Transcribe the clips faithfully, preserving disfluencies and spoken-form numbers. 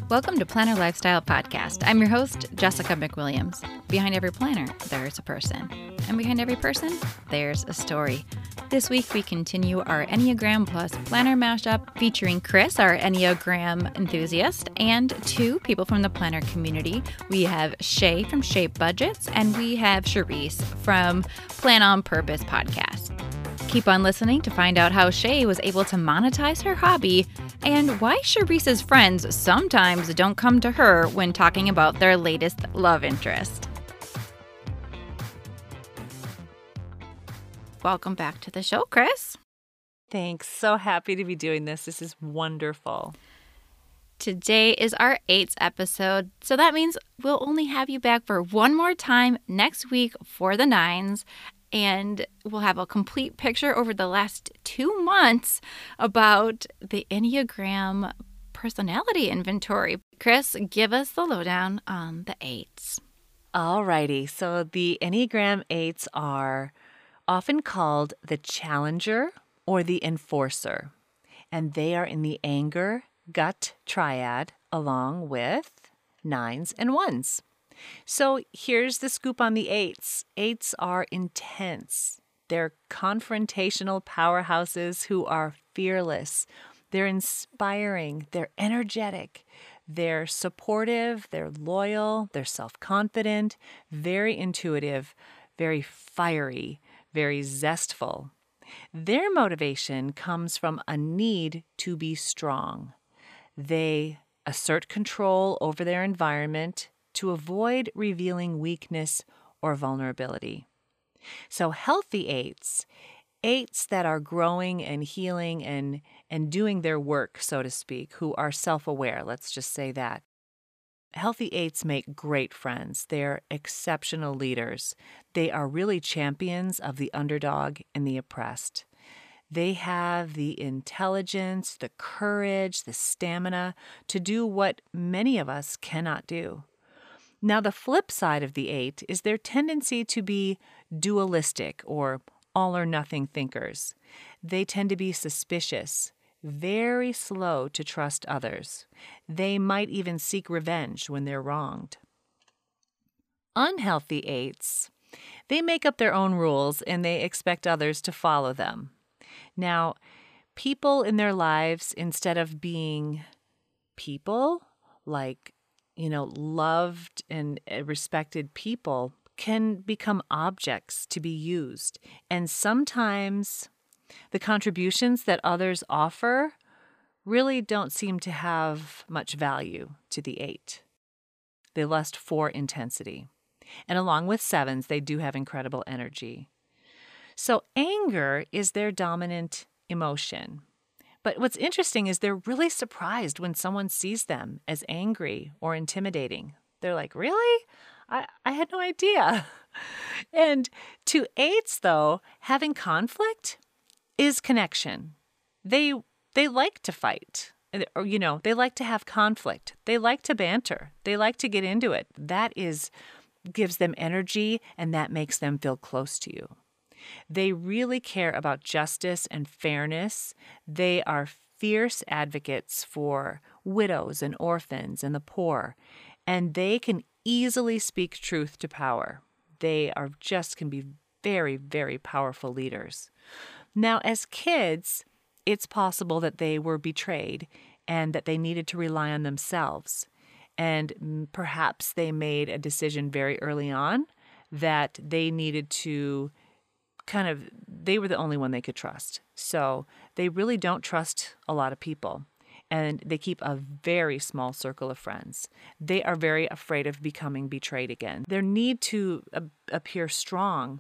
Welcome to Planner Lifestyle Podcast. I'm your host, Jessica McWilliams. Behind every planner, there's a person. And behind every person, there's a story. This week, we continue our Enneagram Plus Planner Mashup featuring Chris, our Enneagram enthusiast, and two people from the planner community. We have Shay from Shape Budgets, and we have Cherise from Plan on Purpose podcast. Keep on listening to find out how Shay was able to monetize her hobby and why Cherise's friends sometimes don't come to her when talking about their latest love interest. Welcome back to the show, Chris. Thanks. So happy to be doing this. This is wonderful. Today is our eighth episode, so that means we'll only have you back for one more time next week for the nines. And we'll have a complete picture over the last two months about the Enneagram personality inventory. Chris, give us the lowdown on the eights. All righty. So the Enneagram eights are often called the challenger or the enforcer. And they are in the anger, gut triad along with nines and ones. So here's the scoop on the eights. Eights are intense. They're confrontational powerhouses who are fearless. They're inspiring. They're energetic. They're supportive. They're loyal. They're self-confident, very intuitive, very fiery, very zestful. Their motivation comes from a need to be strong. They assert control over their environment to avoid revealing weakness or vulnerability. So healthy eights, eights that are growing and healing and, and doing their work, so to speak, who are self-aware, let's just say that. Healthy eights make great friends. They're exceptional leaders. They are really champions of the underdog and the oppressed. They have the intelligence, the courage, the stamina to do what many of us cannot do. Now, the flip side of the eight is their tendency to be dualistic or all-or-nothing thinkers. They tend to be suspicious, very slow to trust others. They might even seek revenge when they're wronged. Unhealthy eights, they make up their own rules and they expect others to follow them. Now, people in their lives, instead of being people, like you know, loved and respected people, can become objects to be used. And sometimes the contributions that others offer really don't seem to have much value to the eight. They lust for intensity. And along with sevens, they do have incredible energy. So anger is their dominant emotion. But what's interesting is they're really surprised when someone sees them as angry or intimidating. They're like, really? I, I had no idea. And to eights, though, having conflict is connection. They they like to fight. Or, you know, they like to have conflict. They like to banter. They like to get into it. That is gives them energy, and that makes them feel close to you. They really care about justice and fairness. They are fierce advocates for widows and orphans and the poor, and they can easily speak truth to power. They are just can be very, very powerful leaders. Now, as kids, it's possible that they were betrayed and that they needed to rely on themselves. And perhaps they made a decision very early on that they needed to kind of, they were the only one they could trust. So they really don't trust a lot of people. And they keep a very small circle of friends. They are very afraid of becoming betrayed again. Their need to uh, appear strong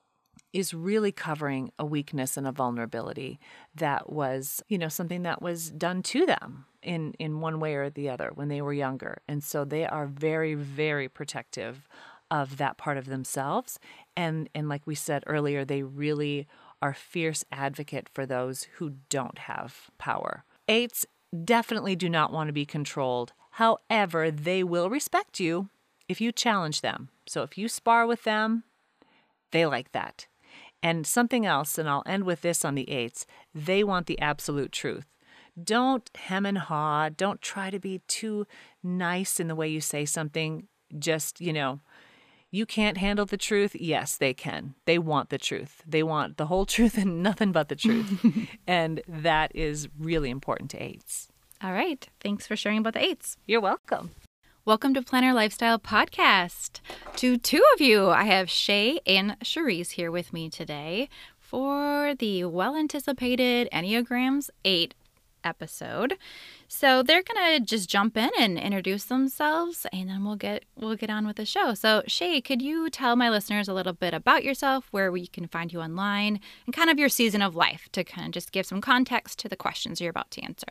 is really covering a weakness and a vulnerability that was, you know, something that was done to them in, in one way or the other when they were younger. And so they are very, very protective of that part of themselves. And, and like we said earlier, they really are fierce advocate for those who don't have power. Eights definitely do not want to be controlled. However, they will respect you if you challenge them. So if you spar with them, they like that. And something else, and I'll end with this on the eights, they want the absolute truth. don't hem and haw. Don't try to be too nice in the way you say something. Just, you know, you can't handle the truth. Yes, they can. They want the truth. They want the whole truth and nothing but the truth. And that is really important to eights. All right. Thanks for sharing about the eights. You're welcome. Welcome to Planner Lifestyle Podcast. To two of you, I have Shay and Cherise here with me today for the well-anticipated Enneagrams eight episode. So they're gonna just jump in and introduce themselves, and then we'll get we'll get on with the show. So Shay, could you tell my listeners a little bit about yourself, where we can find you online, and kind of your season of life to kind of just give some context to the questions you're about to answer?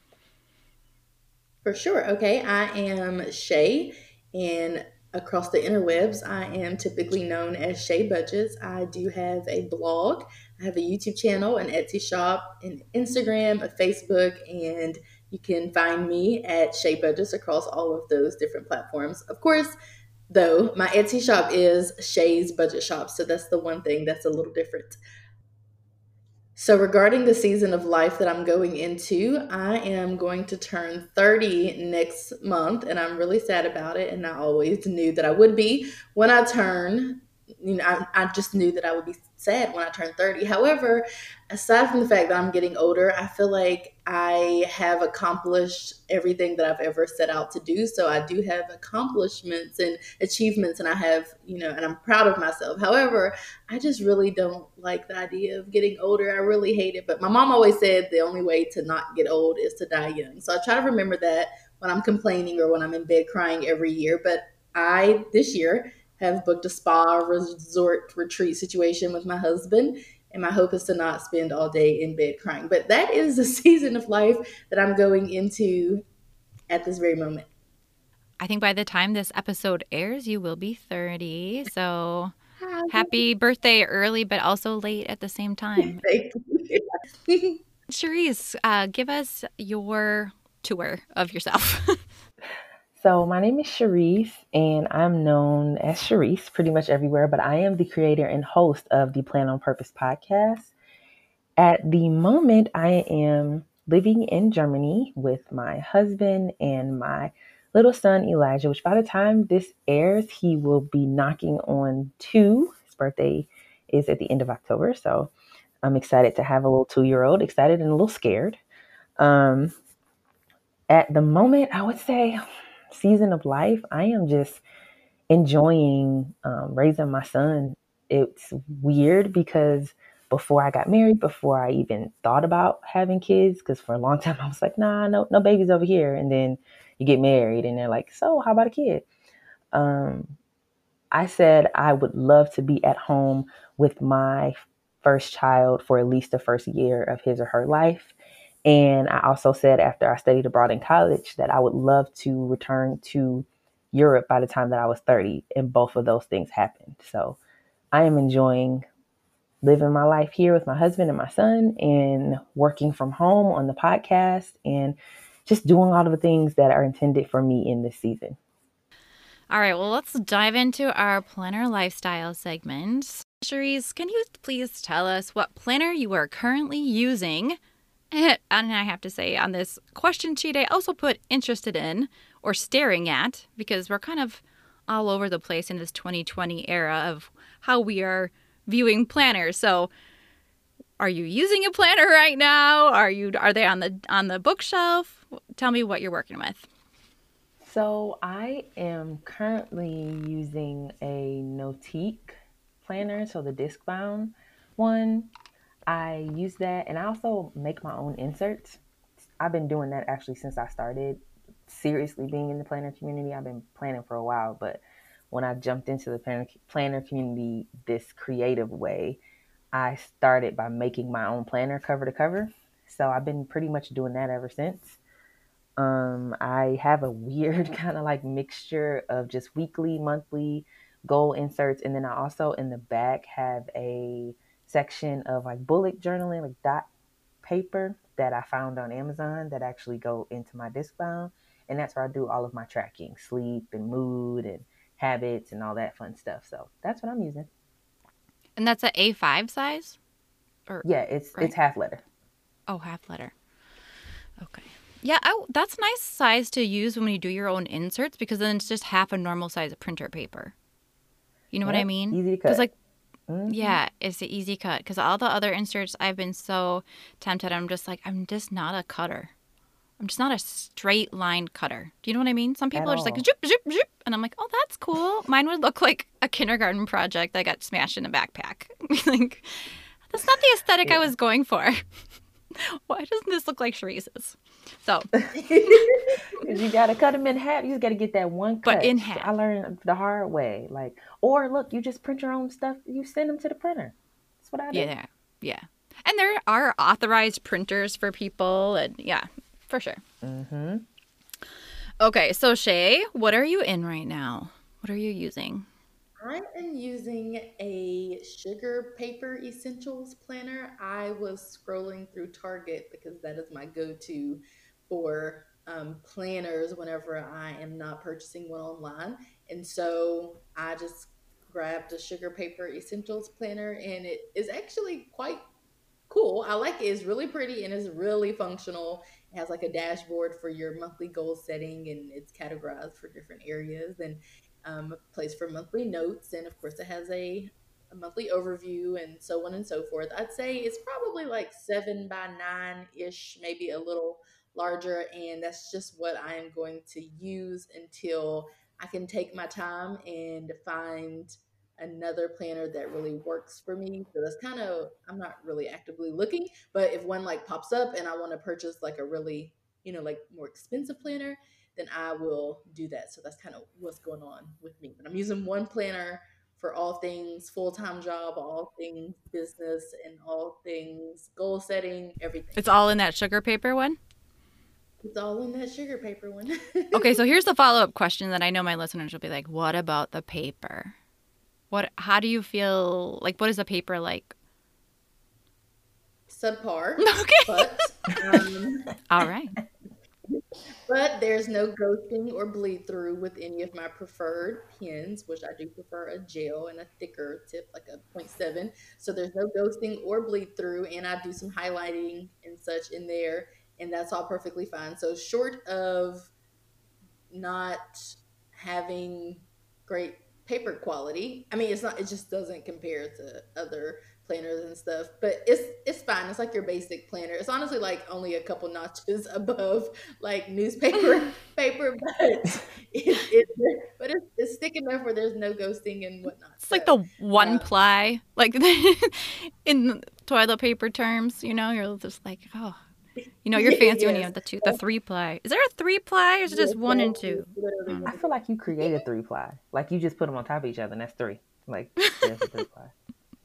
For sure. Okay, I am Shay, and across the interwebs, I am typically known as Shay Budgets. I do have a blog, I have a YouTube channel, an Etsy shop, an Instagram, a Facebook, and you can find me at Shay Budgets across all of those different platforms. Of course, though, my Etsy shop is Shay's Budget Shop, so that's the one thing that's a little different. So regarding the season of life that I'm going into, I am going to turn thirty next month, and I'm really sad about it. And I always knew that I would be when I turn. You know, I, I just knew that I would be sad when I turned thirty. However, aside from the fact that I'm getting older, I feel like I have accomplished everything that I've ever set out to do. So I do have accomplishments and achievements, and I have, you know, and I'm proud of myself. However, I just really don't like the idea of getting older. I really hate it. But my mom always said the only way to not get old is to die young. So I try to remember that when I'm complaining or when I'm in bed crying every year. But I, this year, have booked a spa resort retreat situation with my husband. And my hope is to not spend all day in bed crying. But that is the season of life that I'm going into at this very moment. I think by the time this episode airs, you will be thirty. So happy birthday early, but also late at the same time. Thank you. Cherise, uh, give us your tour of yourself. So my name is Cherise, and I'm known as Cherise pretty much everywhere, but I am the creator and host of the Plan on Purpose podcast. At the moment, I am living in Germany with my husband and my little son, Elijah, which by the time this airs, he will be knocking on two. His birthday is at the end of October, so I'm excited to have a little two-year-old, excited and a little scared. Um, at the moment, I would say season of life, I am just enjoying um, raising my son. It's weird because before I got married, before I even thought about having kids, because for a long time I was like, nah, no, no babies over here. And then you get married and they're like, so how about a kid? Um, I said I would love to be at home with my first child for at least the first year of his or her life. And I also said after I studied abroad in college that I would love to return to Europe by the time that I was thirty. And both of those things happened. So I am enjoying living my life here with my husband and my son and working from home on the podcast and just doing all of the things that are intended for me in this season. All right, well, let's dive into our planner lifestyle segment. Cherise, can you please tell us what planner you are currently using? And I have to say, on this question sheet, I also put interested in or staring at, because we're kind of all over the place in this twenty twenty era of how we are viewing planners. So are you using a planner right now? Are you are they on the on the bookshelf? Tell me what you're working with. So I am currently using a Notique planner, so the disc bound one. I use that, and I also make my own inserts. I've been doing that actually since I started seriously being in the planner community. I've been planning for a while, but when I jumped into the planner, planner community this creative way, I started by making my own planner cover to cover. So I've been pretty much doing that ever since. Um, I have a weird kind of like mixture of just weekly, monthly goal inserts. And then I also in the back have a section of like bullet journaling, like dot paper that I found on Amazon that actually go into my disc bound. And that's where I do all of my tracking, sleep and mood and habits and all that fun stuff. So that's what I'm using. And that's a A five size? Or Yeah, it's right? it's half letter. Oh, half letter. Okay. Yeah, I, that's a nice size to use when you do your own inserts because then it's just half a normal size of printer paper. You know what I Yep, mean? easy to Because, cut. like, Hmm. yeah, it's the easy cut. Because all the other inserts, I've been so tempted. I'm just like, I'm just not a cutter. I'm just not a straight line cutter. Do you know what I mean? Some At people are just like, all. zip, zip, zip. And I'm like, oh, that's cool. Mine would look like a kindergarten project that got smashed in a backpack. Like, that's not the aesthetic I Yeah. was going for. Why doesn't this look like Sharice's? So, Because you got to cut them in half. You just got to get that one but in cut. So I half. learned the hard way. Like, or look, you just print your own stuff. You send them to the printer. That's what I do. Yeah, yeah. And there are authorized printers for people. And yeah, for sure. Mm-hmm. Okay, so Shay, what are you in right now? What are you using? I am using a sugar paper essentials planner. I was scrolling through Target because that is my go-to for um, planners whenever I am not purchasing one online. And so I just grabbed a sugar paper essentials planner, and it is actually quite cool. I like it. It's really pretty and it's really functional. It has like a dashboard for your monthly goal setting, and it's categorized for different areas, and um, a place for monthly notes. And of course, it has a, a monthly overview and so on and so forth. I'd say it's probably like seven by nine ish, maybe a little larger. And that's just what I am going to use until I can take my time and find another planner that really works for me. So that's kind of, I'm not really actively looking, but if one like pops up and I want to purchase like a really, you know, like more expensive planner, then I will do that. So that's kind of what's going on with me. But I'm using one planner for all things full-time job, all things business, and all things goal setting, everything. It's all in that sugar paper one? It's all in that sugar paper one. Okay, so here's the follow-up question that I know my listeners will be like, what about the paper? What how do you feel like what is the paper like? Subpar, Okay. but um, All right. but there's no ghosting or bleed through with any of my preferred pens, which I do prefer a gel and a thicker tip, like a point seven. So there's no ghosting or bleed through, and I do some highlighting and such in there, and that's all perfectly fine. So short of not having great paper quality. I mean, it's not. It just doesn't compare to other planners and stuff. But it's it's fine. It's like your basic planner. It's honestly like only a couple notches above like newspaper paper, but it, it but it's, it's thick enough where there's no ghosting and whatnot. It's So like the one um, ply, like in toilet paper terms, you know, you're just like, oh, you know, you're fancy when you yes, have the two, the three ply. Is there a three ply or is it yes, just one and that two? is literally Mm. what I it feel like you created three ply. Like you just put them on top of each other, and that's three. Like there's a three ply.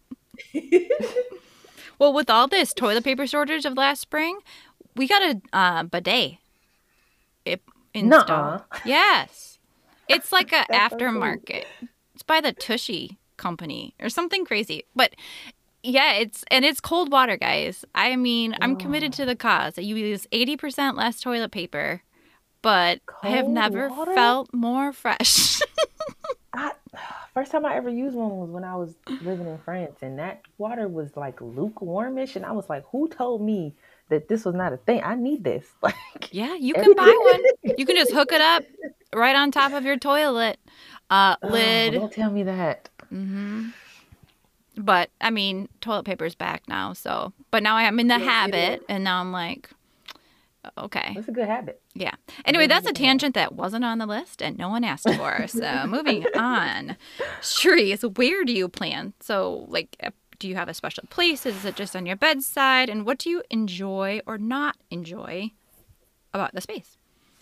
is. Well, with all this toilet paper shortage of last spring, we got a uh, bidet it installed. Nuh-uh. Yes. It's like a That's so sweet. aftermarket. It's by the Tushy company or something crazy. But yeah, it's and it's cold water, guys. I mean, I'm committed to Oh, the cause. You use eighty percent less toilet paper, but I have cold never water? felt more fresh. I, first time I ever used one was when I was living in France, and that water was like lukewarmish, and I was like, "Who told me that this was not a thing? I need this." Like Yeah, you can every. buy one. You can just hook it up right on top of your toilet uh, Oh, lid. don't tell me that. hmm But I mean, toilet paper's back now, so. But now I'm in the Yes, it is. habit, and now I'm like, okay, That's a good habit. yeah. It Anyway, is a that's a good habit. tangent that wasn't on the list, and no one asked for. So moving on. Sharice, where do you plan? So, like, uh, do you have a special place? Is it just on your bedside? And what do you enjoy or not enjoy about the space?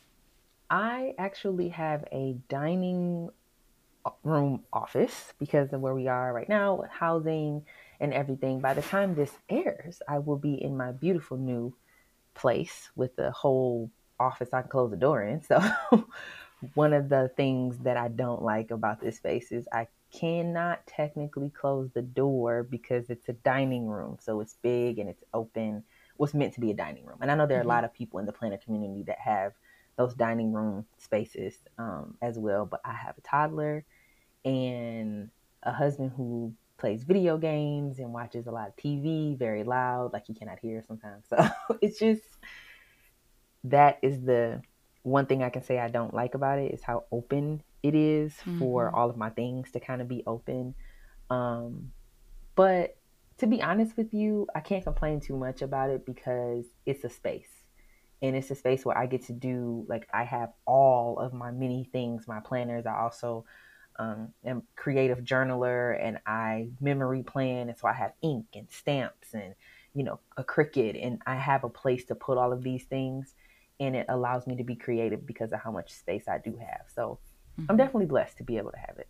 I actually have a dining room office because of where we are right now with housing and everything. By the time this airs, I will be in my beautiful new place with the whole office I can close the door in. So one of the things that I don't like about this space is I cannot technically close the door because it's a dining room. So it's big and it's open. What's meant to be a dining room. And I know there are a Mhm. lot of people in the planner community that have those dining room spaces um, as well. But I have a toddler and a husband who plays video games and watches a lot of T V, very loud, like he cannot hear sometimes. So it's just, that is the one thing I can say I don't like about it, is how open it is Mm-hmm. for all of my things to kind of be open. Um, but to be honest with you, I can't complain too much about it because it's a space. And it's a space where I get to do, like, I have all of my many things, my planners. I also um, am creative journaler, and I memory plan. And so I have ink and stamps and, you know, a Cricut, and I have a place to put all of these things. And it allows me to be creative because of how much space I do have. So Mm-hmm. I'm definitely blessed to be able to have it.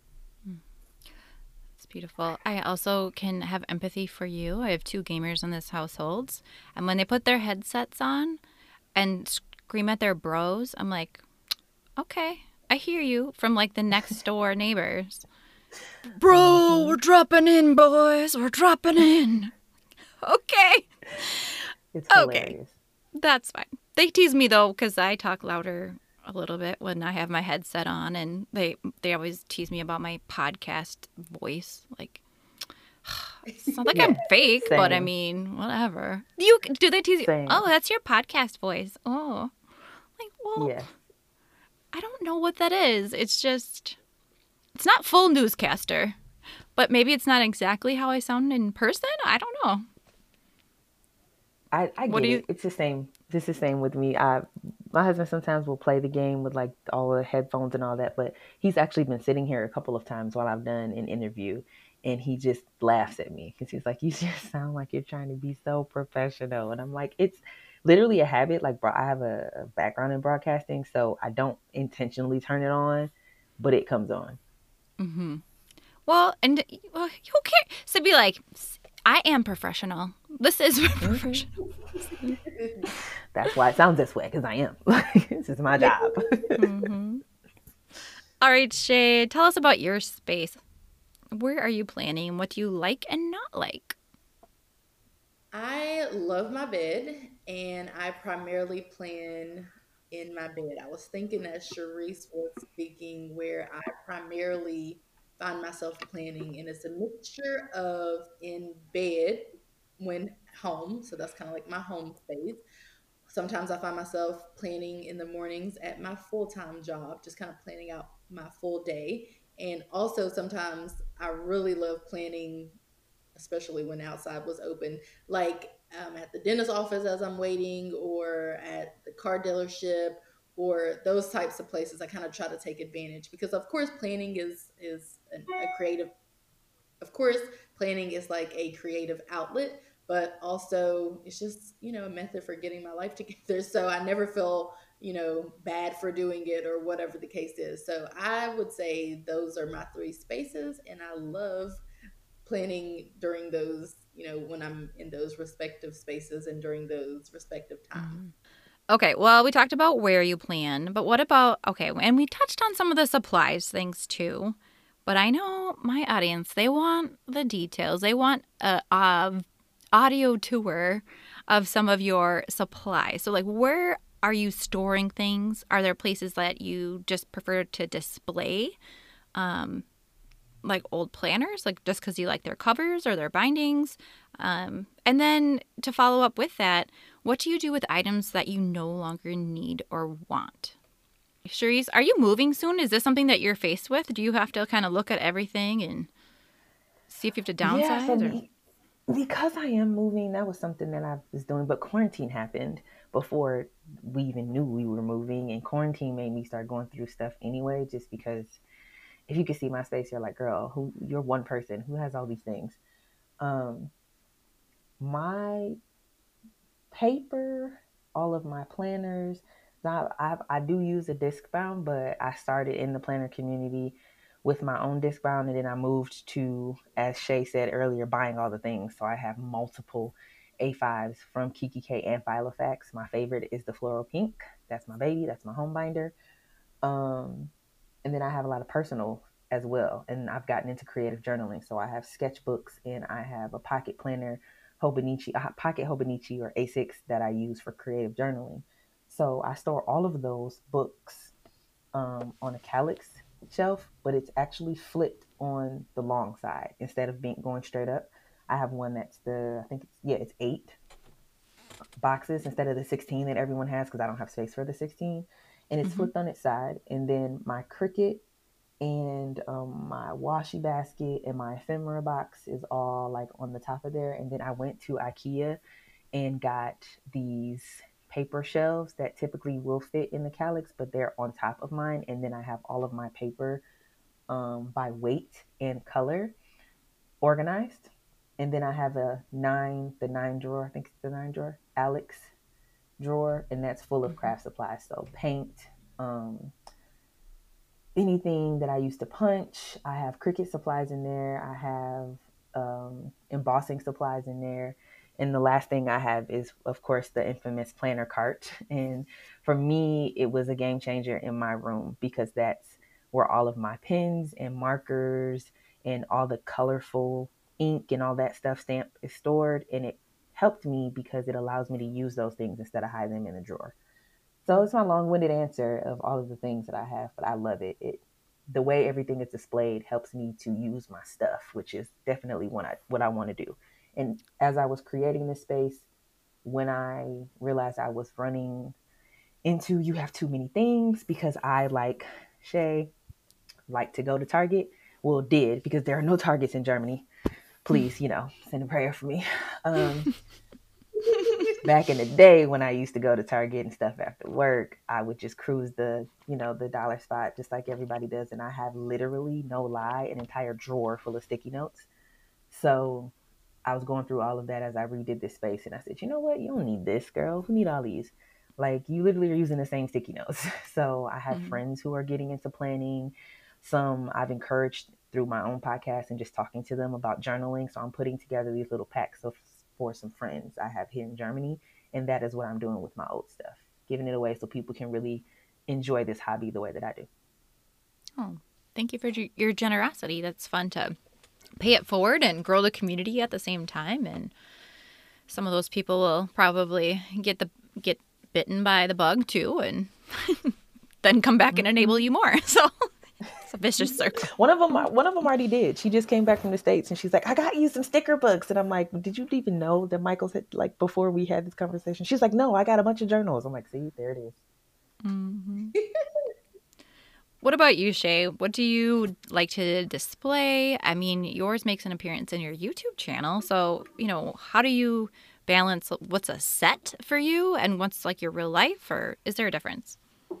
It's beautiful. I also can have empathy for you. I have two gamers in this household, and when they put their headsets on and scream at their bros, I'm like, okay, I hear you, from like the next door neighbors. Bro, mm-hmm. We're dropping in, boys. We're dropping in. Okay. It's hilarious. Okay. That's fine. They tease me though because I talk louder a little bit when I have my headset on, and they they always tease me about my podcast voice. Like, it's not like yeah, I'm fake, same. But I mean, whatever. You do they tease you? Same. Oh, that's your podcast voice. Oh, like, well, yeah. I don't know what that is. It's just, it's not full newscaster, but maybe it's not exactly how I sound in person. I don't know. I, I get what do you... it. It's the same. It's the same with me. I, my husband sometimes will play the game with like all the headphones and all that, but he's actually been sitting here a couple of times while I've done an interview, and he just laughs at me because he's like, "You just sound like you're trying to be so professional," and I'm like, "It's literally a habit. Like, I have a background in broadcasting, so I don't intentionally turn it on, but it comes on." Mm-hmm. Well, and well, who cares? So be like, I am professional. This is professional. That's why it sounds this way, because I am. This is my job. Mm-hmm. All right, Shay, tell us about your space. Where are you planning? What do you like and not like? I love my bed, and I primarily plan in my bed. I was thinking as Sharice was speaking, where I primarily find myself planning, and it's a mixture of in bed when home, so that's kind of like my home space. Sometimes I find myself planning in the mornings at my full-time job, just kind of planning out my full day. And also sometimes I really love planning, especially when outside was open, like um, at the dentist office as I'm waiting, or at the car dealership, or those types of places. I kind of try to take advantage because, of course, planning is is a, a creative. Of course, planning is like a creative outlet, but also it's just, you know, a method for getting my life together. So I never feel, you know, bad for doing it or whatever the case is. So I would say those are my three spaces, and I love planning during those, you know, when I'm in those respective spaces and during those respective times. Okay, well, we talked about where you plan, but what about, okay, and we touched on some of the supplies things too, but I know my audience, they want the details. They want a, a audio tour of some of your supplies. So like, where are you storing things? Are there places that you just prefer to display? Um, like old planners, like just because you like their covers or their bindings? Um, and then to follow up with that, what do you do with items that you no longer need or want? Sharice, are you moving soon? Is this something that you're faced with? Do you have to kind of look at everything and see if you have to downsize? Yeah, so or? be, because I am moving, that was something that I was doing, but quarantine happened before we even knew we were moving, and quarantine made me start going through stuff anyway, just because if you could see my space, you're like, girl, who you're one person who has all these things. Um, my paper, all of my planners, now I, I do use a disc bound, but I started in the planner community with my own disc bound, and then I moved to, as Shay said earlier, buying all the things. So I have multiple A fives from Kiki K and Filofax. My favorite is the Floral Pink. That's my baby. That's my home binder. Um, and then I have a lot of personal as well. And I've gotten into creative journaling. So I have sketchbooks, and I have a pocket planner, Hobonichi, a pocket Hobonichi or A six that I use for creative journaling. So I store all of those books um, on a calyx shelf, but it's actually flipped on the long side instead of being going straight up. I have one that's the, I think it's, yeah, it's eight. boxes instead of the sixteen that everyone has because I don't have space for the sixteen. And it's Mhm. flipped on its side. And then my Cricut and um, my washi basket and my ephemera box is all like on the top of there. And then I went to IKEA and got these paper shelves that typically will fit in the calyx, but they're on top of mine. And then I have all of my paper um, by weight and color organized. And then I have a nine, the nine drawer, I think it's the nine drawer, Alex drawer, and that's full of craft supplies. So paint, um, anything that I used to punch. I have Cricut supplies in there. I have um, embossing supplies in there. And the last thing I have is, of course, the infamous planner cart. And for me, it was a game changer in my room because that's where all of my pens and markers and all the colorful ink and all that stuff stamp is stored. And it helped me because it allows me to use those things instead of hiding them in a drawer. So it's my long-winded answer of all of the things that I have, but I love it. It the way everything is displayed helps me to use my stuff, which is definitely what I what I want to do. And as I was creating this space, when I realized I was running into you have too many things because I like Shay like to go to Target. Well, did because there are no Targets in Germany. Please, you know, send a prayer for me. Um, back in the day when I used to go to Target and stuff after work, I would just cruise the, you know, the dollar spot just like everybody does. And I have literally, no lie, an entire drawer full of sticky notes. So I was going through all of that as I redid this space. And I said, you know what? You don't need this, girl. Who need all these? Like, you literally are using the same sticky notes. So I have Mhm. friends who are getting into planning. Some I've encouraged through my own podcast and just talking to them about journaling. So I'm putting together these little packs of for some friends I have here in Germany. And that is what I'm doing with my old stuff, giving it away so people can really enjoy this hobby the way that I do. Oh, thank you for ge- your generosity. That's fun to pay it forward and grow the community at the same time. And some of those people will probably get the get bitten by the bug too, and then come back and enable you more. So it's a vicious circle. One of them, one of them already did. She just came back from the States and she's like, I got you some sticker books. And I'm like, did you even know that Michael's had, like, before we had this conversation? She's like, no, I got a bunch of journals. I'm like, see, there it is. Mm-hmm. What about you, Shay? What do you like to display? I mean, yours makes an appearance in your YouTube channel. So, you know, how do you balance what's a set for you and what's like your real life, or is there a difference?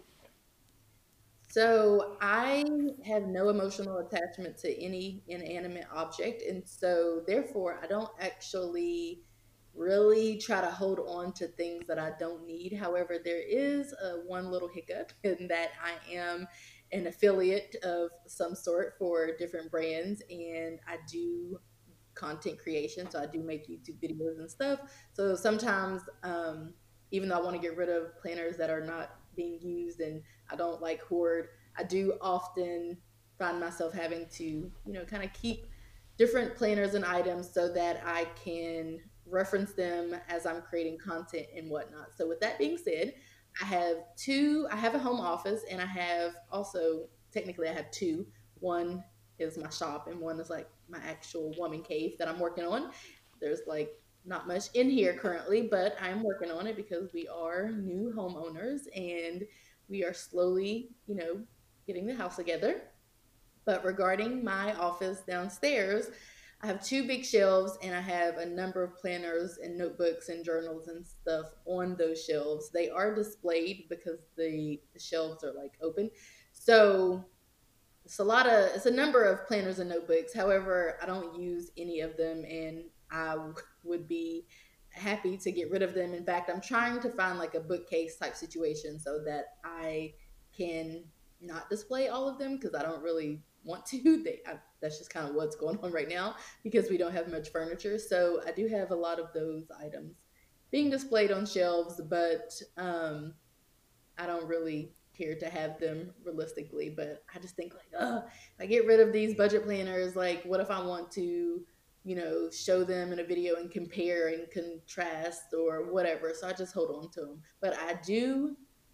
So I have no emotional attachment to any inanimate object, and so therefore I don't actually really try to hold on to things that I don't need. However, there is a one little hiccup in that I am an affiliate of some sort for different brands, and I do content creation. So I do make YouTube videos and stuff. So sometimes, um, even though I want to get rid of planners that are not being used and I don't like hoard, I do often find myself having to, you know, kind of keep different planners and items so that I can reference them as I'm creating content and whatnot. So with that being said, I have two, I have a home office and I have also, technically I have two. One is my shop and one is like my actual woman cave that I'm working on. There's like not much in here currently, but I'm working on it because we are new homeowners and we are slowly, you know, getting the house together. But regarding my office downstairs, I have two big shelves and I have a number of planners and notebooks and journals and stuff on those shelves. They are displayed because the, the shelves are like open. So it's a lot of it's a number of planners and notebooks. However, I don't use any of them and I would be happy to get rid of them. In fact, I'm trying to find like a bookcase type situation so that I can not display all of them because I don't really want to. They, I, that's just kind of what's going on right now because we don't have much furniture. So I do have a lot of those items being displayed on shelves, but um, I don't really care to have them realistically, but I just think like, oh, if I get rid of these budget planners, like what if I want to, you know, show them in a video and compare and contrast or whatever. So I just hold on to them. But I do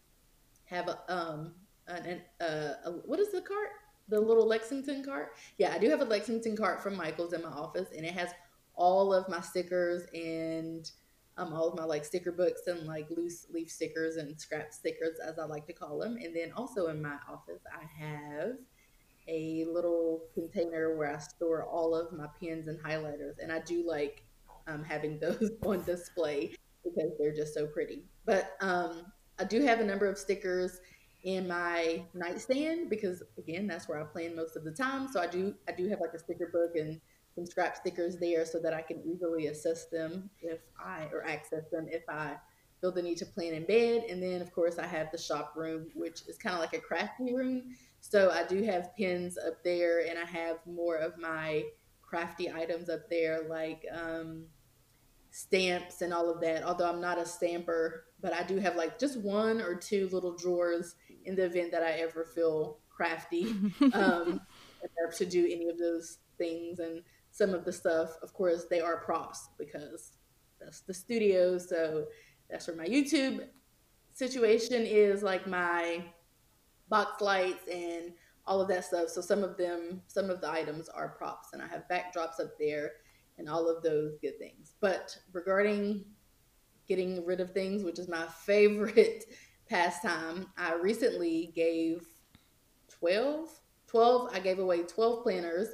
have a um an, an uh, a, what is the cart? The little Lexington cart? Yeah, I do have a Lexington cart from Michael's in my office, and it has all of my stickers and um, all of my like sticker books and like loose leaf stickers and scrap stickers, as I like to call them. And then also in my office, I have a little container where I store all of my pens and highlighters. And I do like um, having those on display because they're just so pretty. But um, I do have a number of stickers in my nightstand because again, that's where I plan most of the time. So I do I do have like a sticker book and some scrap stickers there so that I can easily assess them if I or access them if I feel the need to plan in bed. And then of course I have the shop room, which is kind of like a crafty room. So I do have pins up there and I have more of my crafty items up there like um, stamps and all of that. Although I'm not a stamper, but I do have like just one or two little drawers in the event that I ever feel crafty um, enough to do any of those things. And some of the stuff, of course, they are props because that's the studio. So that's where my YouTube situation is, like my box lights and all of that stuff. So some of them, some of the items are props, and I have backdrops up there and all of those good things. But regarding getting rid of things, which is my favorite pastime, I recently gave twelve, twelve, I gave away twelve planners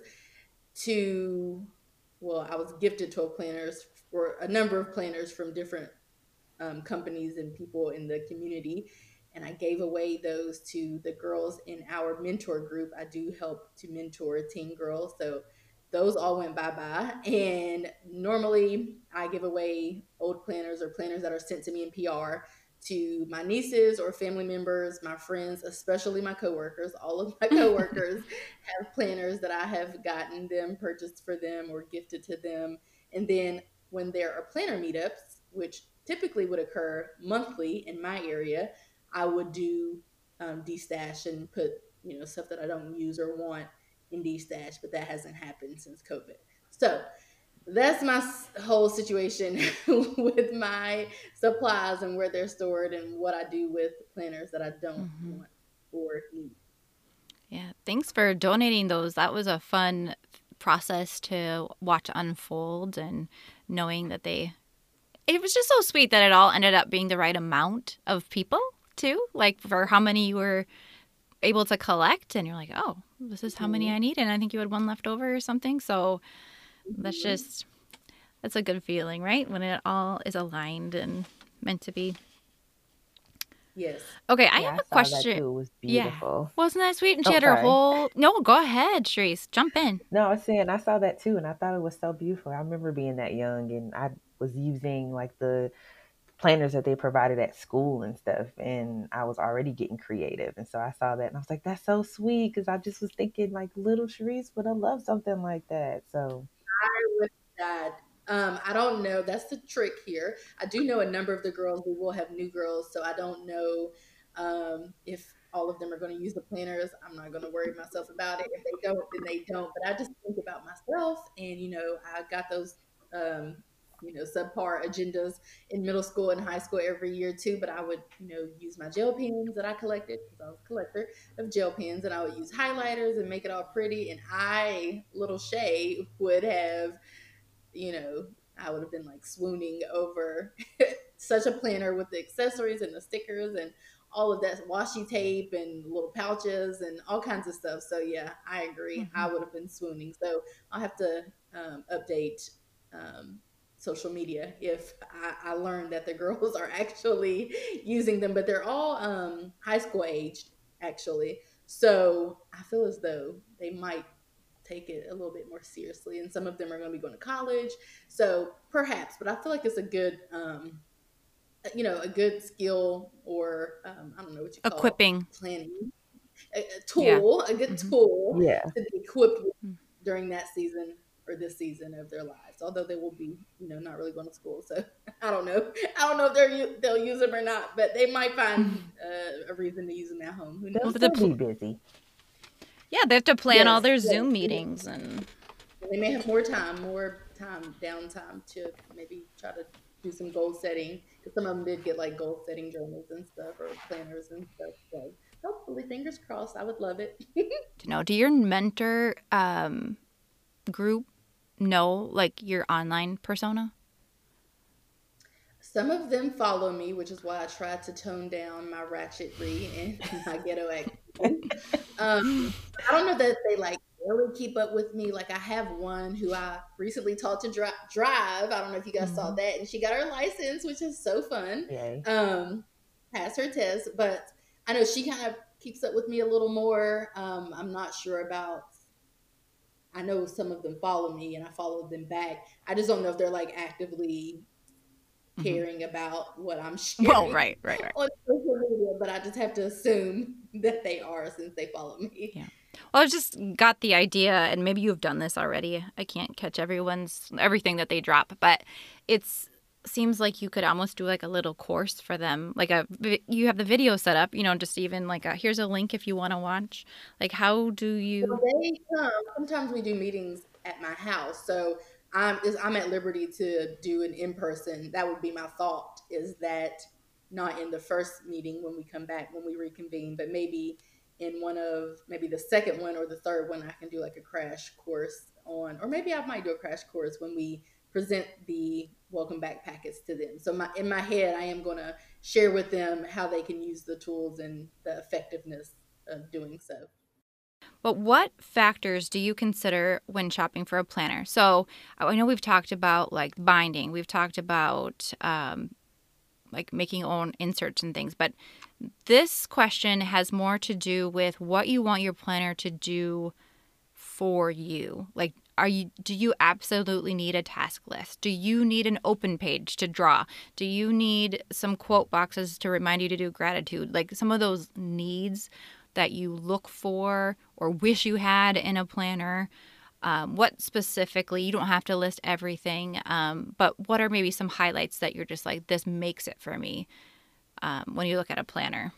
to, well, I was gifted twelve planners or a number of planners from different um, companies and people in the community. And I gave away those to the girls in our mentor group. I do help to mentor teen girls. So those all went bye-bye. And normally I give away old planners or planners that are sent to me in P R to my nieces or family members, my friends, especially my coworkers. All of my coworkers have planners that I have gotten them, purchased for them, or gifted to them. And then when there are planner meetups, which typically would occur monthly in my area, I would do um, de-stash and put, you know, stuff that I don't use or want in de-stash, but that hasn't happened since COVID. So that's my whole situation with my supplies and where they're stored and what I do with planners that I don't mm-hmm. want or need. Yeah, thanks for donating those. That was a fun process to watch unfold, and knowing that they, it was just so sweet that it all ended up being the right amount of people too, like for how many you were able to collect, and you're like, oh, this is how many I need, and I think you had one left over or something. So that's just, that's a good feeling, right? When it all is aligned and meant to be. Yes. Okay, I Yeah, have a I saw question. that too. It was beautiful. Yeah. Wasn't that sweet? And she Oh, had her sorry. whole, no, go ahead, Sharice, jump in. No, I was saying I saw that too, and I thought it was so beautiful. I remember being that young, and I was using like the planners that they provided at school and stuff, and I was already getting creative, and so I saw that and I was like, that's so sweet, because I just was thinking like little Sharice would have loved something like that. So I would that. Um, I don't know. That's the trick here. I do know a number of the girls. We will have new girls, so I don't know um, if all of them are going to use the planners. I'm not going to worry myself about it. If they don't, then they don't. But I just think about myself, and you know, I got those um, you know, subpar agendas in middle school and high school every year too. But I would, you know, use my gel pens that I collected because I was a collector of gel pens, and I would use highlighters and make it all pretty. And I, little Shay, would have, you know, I would have been like swooning over such a planner with the accessories and the stickers and all of that washi tape and little pouches and all kinds of stuff. So yeah, I agree. Mm-hmm. I would have been swooning. So I'll have to um, update um, social media if I, I learned that the girls are actually using them, but they're all um, high school aged actually. So I feel as though they might take it a little bit more seriously, and some of them are going to be going to college, so perhaps, but I feel like it's a good um you know a good skill, or um I don't know what you call equipping it, planning a, a tool yeah. a good mm-hmm. tool yeah. to be equipped with during that season or this season of their lives, although they will be, you know, not really going to school, so I don't know I don't know if they're they'll use them or not, but they might find uh, a reason to use them at home. Who knows? They'll still be busy. Yeah, they have to plan yes, all their yes, Zoom yes. meetings, and they may have more time, more time, downtime to maybe try to do some goal setting. Because some of them did get like goal setting journals and stuff, or planners and stuff. So hopefully, fingers crossed. I would love it. you know, do your mentor um, group know like your online persona? Some of them follow me, which is why I try to tone down my ratchetry and my ghetto activity. Um, I don't know that they like really keep up with me. Like I have one who I recently taught to dri- drive. I don't know if you guys saw Mhm. that, and she got her license, which is so fun. Yay. Um, passed her test, but I know she kind of keeps up with me a little more. Um, I'm not sure about. I know some of them follow me, and I follow them back. I just don't know if they're like actively Mhm. caring about what I'm Well, sharing right, right, right. on social media, but I just have to assume that they are since they follow me. Yeah. Well, I just got the idea, and maybe you've done this already. I can't catch everyone's everything that they drop, but it's seems like you could almost do like a little course for them. Like a vi- you have the video set up, you know, just even like a, here's a link if you want to watch. Like how do Well, you? they come. Sometimes we do meetings at my house, so I'm is I'm at liberty to do an in person. That would be my thought. Is that not in the first meeting when we come back when we reconvene, but maybe in one of maybe the second one or the third one, I can do like a crash course on, or maybe I might do a crash course when we present the welcome back packets to them. So my in my head, I am going to share with them how they can use the tools and the effectiveness of doing so. But what factors do you consider when shopping for a planner? So I know we've talked about like binding, we've talked about um, like making your own inserts and things, but this question has more to do with what you want your planner to do for you. Like, are you do you absolutely need a task list? Do you need an open page to draw? Do you need some quote boxes to remind you to do gratitude? Like some of those needs that you look for or wish you had in a planner. Um, what specifically, you don't have to list everything, um, but what are maybe some highlights that you're just like, this makes it for me um, when you look at a planner?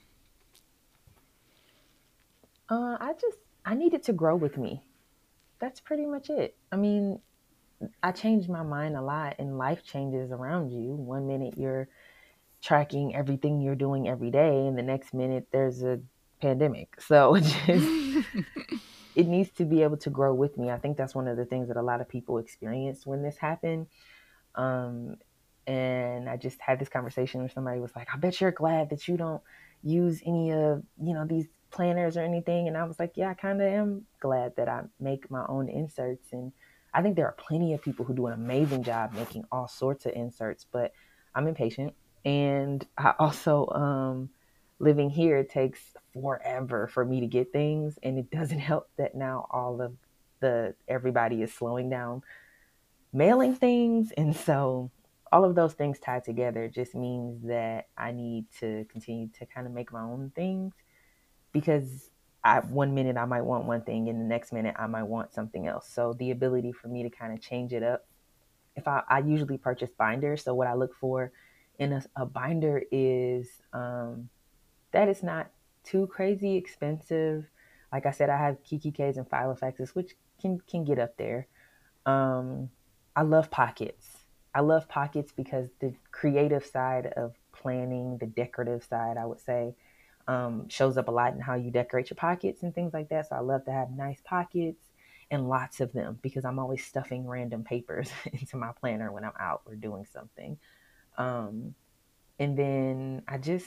Uh, I just I need it to grow with me. That's pretty much it. I mean, I change my mind a lot, and life changes around you. One minute you're tracking everything you're doing every day, and the next minute there's a pandemic. So it just it needs to be able to grow with me. I think that's one of the things that a lot of people experienced when this happened. Um, and I just had this conversation where somebody was like, I bet you're glad that you don't use any of, you know, these planners or anything. And I was like, yeah, I kind of am glad that I make my own inserts. And I think there are plenty of people who do an amazing job making all sorts of inserts, but I'm impatient. And I also, um, living here, it takes forever for me to get things. And it doesn't help that now all of the, everybody is slowing down mailing things. And so all of those things tied together just means that I need to continue to kind of make my own things, because I, one minute I might want one thing and the next minute I might want something else. So the ability for me to kind of change it up. If I, I usually purchase binders. So what I look for in a, a binder is um, that it's not too crazy expensive. Like I said, I have KikiKs and Filofaxes, which can, can get up there. Um, I love pockets. I love pockets because the creative side of planning, the decorative side, I would say, um, shows up a lot in how you decorate your pockets and things like that. So I love to have nice pockets and lots of them because I'm always stuffing random papers into my planner when I'm out or doing something. Um, and then I just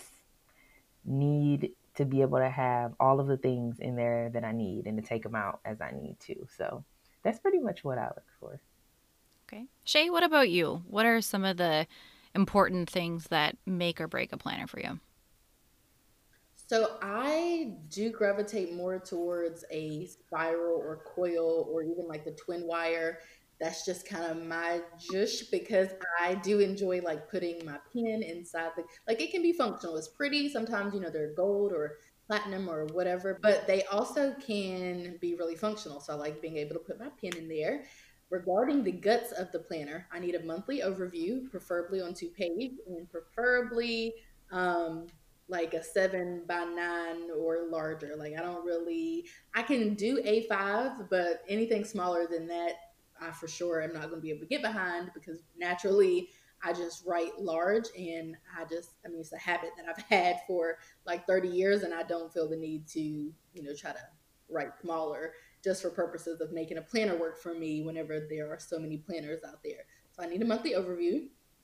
need to be able to have all of the things in there that I need and to take them out as I need to. So that's pretty much what I look for. Okay. Shay, what about you? What are some of the important things that make or break a planner for you? So I do gravitate more towards a spiral or coil or even like the twin wire. That's just kind of my jush because I do enjoy like putting my pen inside the like it can be functional. It's pretty. Sometimes, you know, they're gold or platinum or whatever, but they also can be really functional. So I like being able to put my pen in there. Regarding the guts of the planner, I need a monthly overview, preferably on two page and preferably um like a seven by nine or larger. Like I don't really, I can do A five, but anything smaller than that, I for sure am not going to be able to get behind because naturally I just write large and I just, I mean, it's a habit that I've had for like thirty years and I don't feel the need to, you know, try to write smaller just for purposes of making a planner work for me whenever there are so many planners out there. So I need a monthly overview.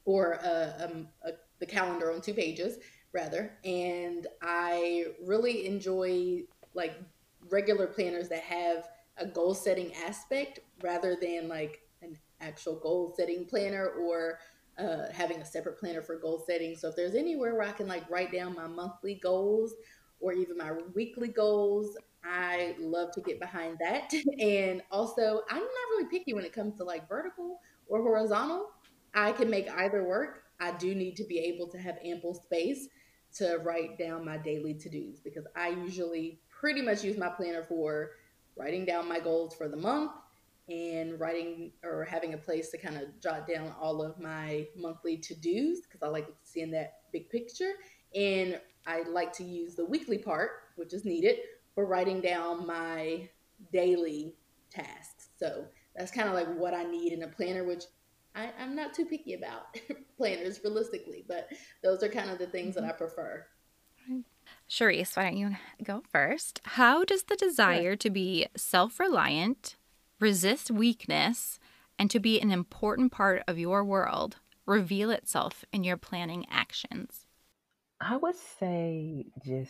or a, um, a, the calendar on two pages rather. And I really enjoy like regular planners that have a goal setting aspect rather than like an actual goal setting planner, or uh, having a separate planner for goal setting. So if there's anywhere where I can like write down my monthly goals or even my weekly goals, I love to get behind that. And also, I'm not really picky when it comes to like vertical or horizontal. I can make either work. I do need to be able to have ample space to write down my daily to dos, because I usually pretty much use my planner for writing down my goals for the month and writing or having a place to kind of jot down all of my monthly to dos, because I like seeing that big picture. And I like to use the weekly part, which is needed, for writing down my daily tasks. So that's kind of like what I need in a planner, which I, I'm not too picky about planners realistically, but those are kind of the things that I prefer. Charisse, why don't you go first? How does the desire to be self-reliant, resist weakness, and to be an important part of your world reveal itself in your planning actions? I would say just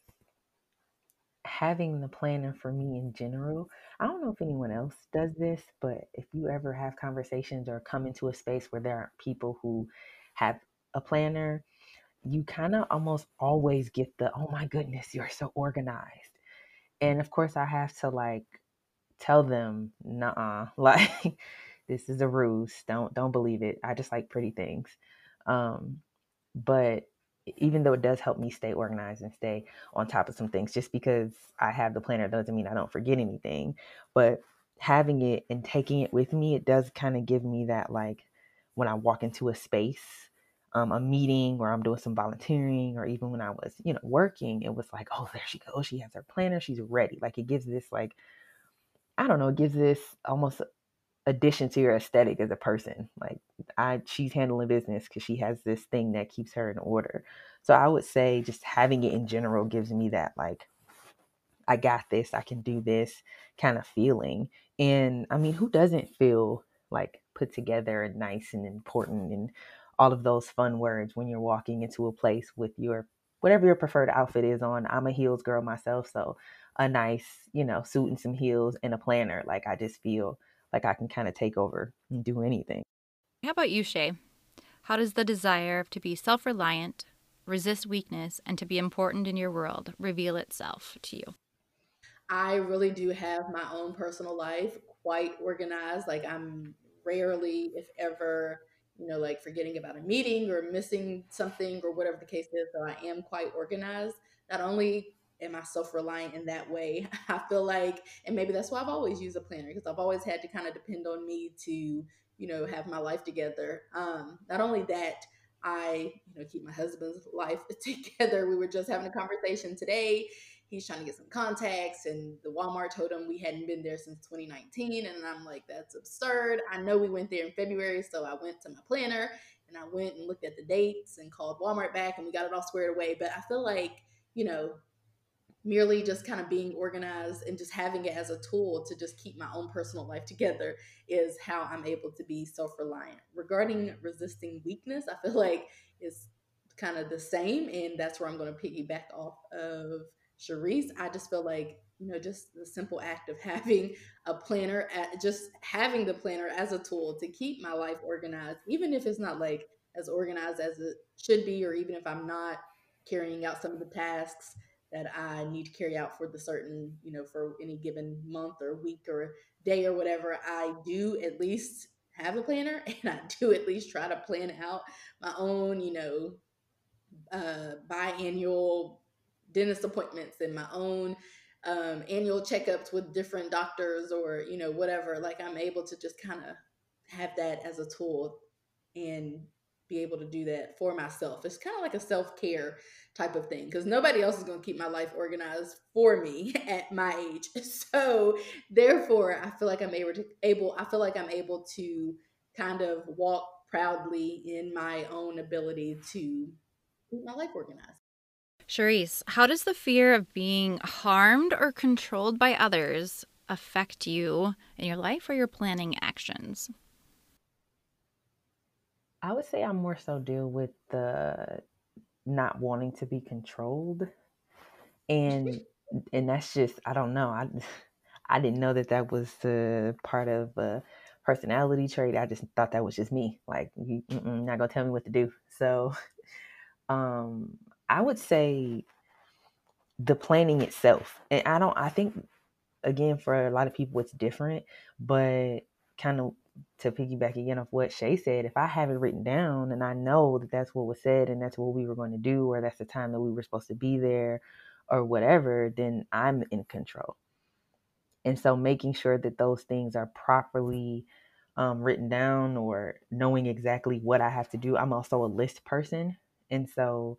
having the planner for me in general. I don't know if anyone else does this, but if you ever have conversations or come into a space where there are people who have a planner, you kind of almost always get the, oh my goodness, you're so organized. And of course, I have to like tell them, nah, like this is a ruse. Don't don't believe it. I just like pretty things. Um, but even though it does help me stay organized and stay on top of some things, just because I have the planner doesn't mean I don't forget anything. But having it and taking it with me, it does kind of give me that, like, when I walk into a space, um, a meeting, or I'm doing some volunteering, or even when I was, you know, working, it was like, oh, there she goes. She has her planner. She's ready. Like, it gives this, like, I don't know, it gives this almost addition to your aesthetic as a person. Like, I, she's handling business because she has this thing that keeps her in order. So I would say just having it in general gives me that, like, I got this, I can do this kind of feeling. And I mean, who doesn't feel like put together and nice and important and all of those fun words when you're walking into a place with your whatever your preferred outfit is on? I'm a heels girl myself, so a nice, you know, suit and some heels and a planner. Like, I just feel like I can kind of take over and do anything. How about you, Shay? How does the desire to be self-reliant, resist weakness, and to be important in your world reveal itself to you? I really do have my own personal life quite organized. Like, I'm rarely, if ever, you know, like forgetting about a meeting or missing something or whatever the case is. So I am quite organized. Not only am I self-reliant in that way, I feel like, and maybe that's why I've always used a planner, because I've always had to kind of depend on me to, you know, have my life together. Um, not only that, I, you know, keep my husband's life together. We were just having a conversation today. He's trying to get some contacts, and the Walmart told him we hadn't been there since twenty nineteen. And I'm like, that's absurd. I know we went there in February. So I went to my planner and I went and looked at the dates and called Walmart back, and we got it all squared away. But I feel like, you know, merely just kind of being organized and just having it as a tool to just keep my own personal life together is how I'm able to be self-reliant. Regarding resisting weakness, I feel like it's kind of the same, and that's where I'm going to piggyback off of Charisse. I just feel like, you know, just the simple act of having a planner, just having the planner as a tool to keep my life organized, even if it's not like as organized as it should be, or even if I'm not carrying out some of the tasks that I need to carry out for the certain, you know, for any given month or week or day or whatever, I do at least have a planner, and I do at least try to plan out my own, you know, uh, biannual dentist appointments and my own um, annual checkups with different doctors, or, you know, whatever. Like, I'm able to just kind of have that as a tool and be able to do that for myself. It's kind of like a self-care type of thing, because nobody else is going to keep my life organized for me at my age. So therefore, I feel like I'm able to able I feel like I'm able to kind of walk proudly in my own ability to keep my life organized. Charisse, how does the fear of being harmed or controlled by others affect you in your life or your planning actions? I would say I more so deal with the not wanting to be controlled, and and that's just, I don't know. I I didn't know that that was uh, part of a personality trait. I just thought that was just me. Like, you mm-mm, not gonna tell me what to do. So, um, I would say the planning itself, and I don't. I think again for a lot of people it's different, but kind of to piggyback again of what Shay said, if I have it written down and I know that that's what was said and that's what we were going to do, or that's the time that we were supposed to be there, or whatever, then I'm in control. And so making sure that those things are properly um, written down, or knowing exactly what I have to do. I'm also a list person. And so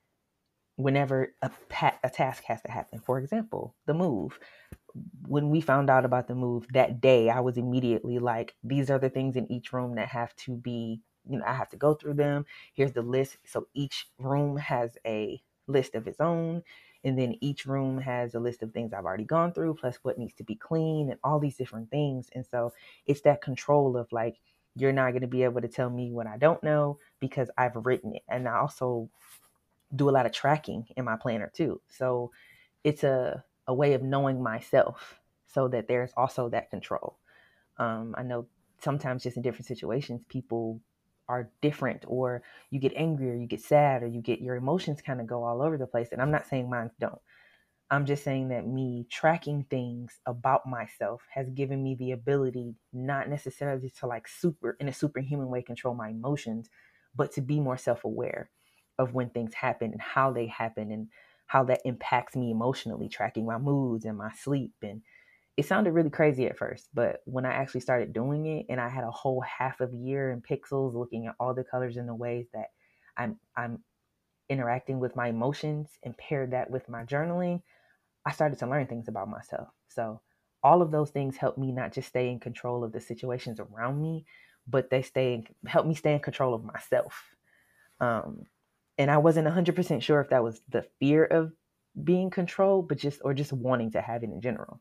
whenever a, pa- a task has to happen, for example, the move, when we found out about the move that day, I was immediately like, these are the things in each room that have to be, you know, I have to go through them. Here's the list. So each room has a list of its own. And then each room has a list of things I've already gone through, plus what needs to be clean and all these different things. And so it's that control of like, you're not going to be able to tell me what I don't know because I've written it. And I also do a lot of tracking in my planner too. So it's a, a way of knowing myself so that there's also that control. Um, I know sometimes just in different situations, people are different, or you get angry or you get sad or you get, your emotions kind of go all over the place. And I'm not saying mine don't. I'm just saying that me tracking things about myself has given me the ability, not necessarily to like super, in a superhuman way, control my emotions, but to be more self-aware of when things happen and how they happen and how that impacts me emotionally, tracking my moods and my sleep. And it sounded really crazy at first, but when I actually started doing it and I had a whole half of year in pixels looking at all the colors and the ways that I'm, I'm interacting with my emotions and paired that with my journaling, I started to learn things about myself. So all of those things help me not just stay in control of the situations around me, but they stay in, help me stay in control of myself. Um, and I wasn't one hundred percent sure if that was the fear of being controlled, but just, or just wanting to have it in general.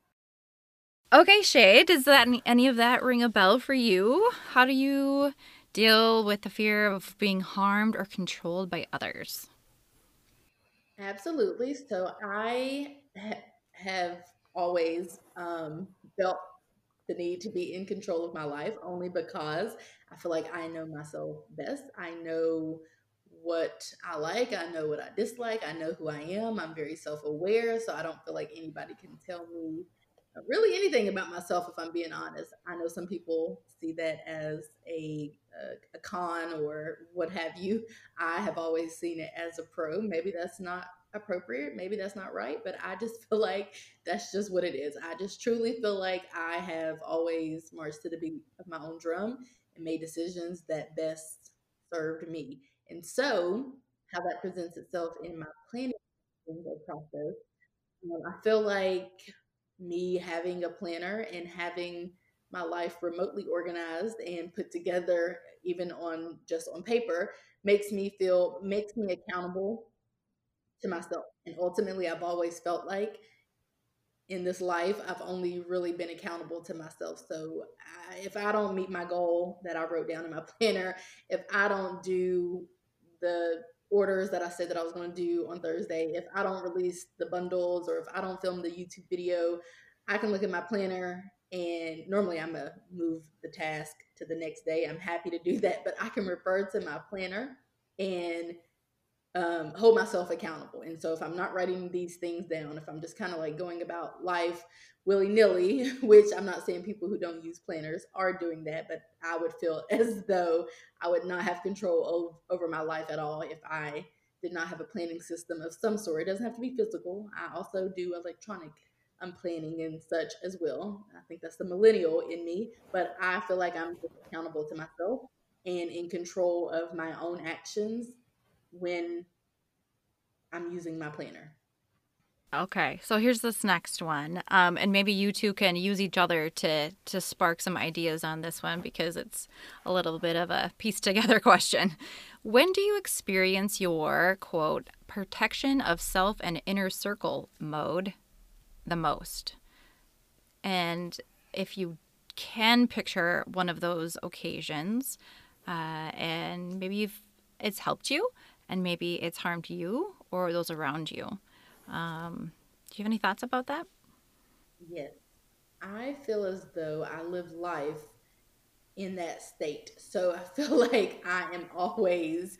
Okay, Shay, does that any of that ring a bell for you? How do you deal with the fear of being harmed or controlled by others? Absolutely. So I ha- have always um, felt the need to be in control of my life only because I feel like I know myself best. I know what I like, I know what I dislike, I know who I am. I'm very self aware, so I don't feel like anybody can tell me uh, really anything about myself if I'm being honest. I know some people see that as a, a, a con or what have you. I have always seen it as a pro. Maybe that's not appropriate, maybe that's not right, but I just feel like that's just what it is. I just truly feel like I have always marched to the beat of my own drum and made decisions that best served me. And so, how that presents itself in my planning process, um, I feel like me having a planner and having my life remotely organized and put together, even on just on paper, makes me feel makes me accountable to myself. And ultimately, I've always felt like in this life, I've only really been accountable to myself. So I, if I don't meet my goal that I wrote down in my planner, if I don't do the orders that I said that I was going to do on Thursday, if I don't release the bundles or if I don't film the YouTube video, I can look at my planner and normally I'm going to move the task to the next day. I'm happy to do that, but I can refer to my planner and um, hold myself accountable. And so if I'm not writing these things down, if I'm just kind of like going about life willy nilly, which I'm not saying people who don't use planners are doing that, but I would feel as though I would not have control of, over my life at all if I did not have a planning system of some sort. It doesn't have to be physical. I also do electronic um, planning and such as well. I think that's the millennial in me, but I feel like I'm accountable to myself and in control of my own actions when I'm using my planner. Okay, so here's this next one, um, and maybe you two can use each other to to spark some ideas on this one because it's a little bit of a piece together question. When do you experience your, quote, protection of self and inner circle mode the most? And if you can picture one of those occasions, uh, and maybe you've, it's helped you, and maybe it's harmed you or those around you. Um, do you have any thoughts about that? Yes. I feel as though I live life in that state. So I feel like I am always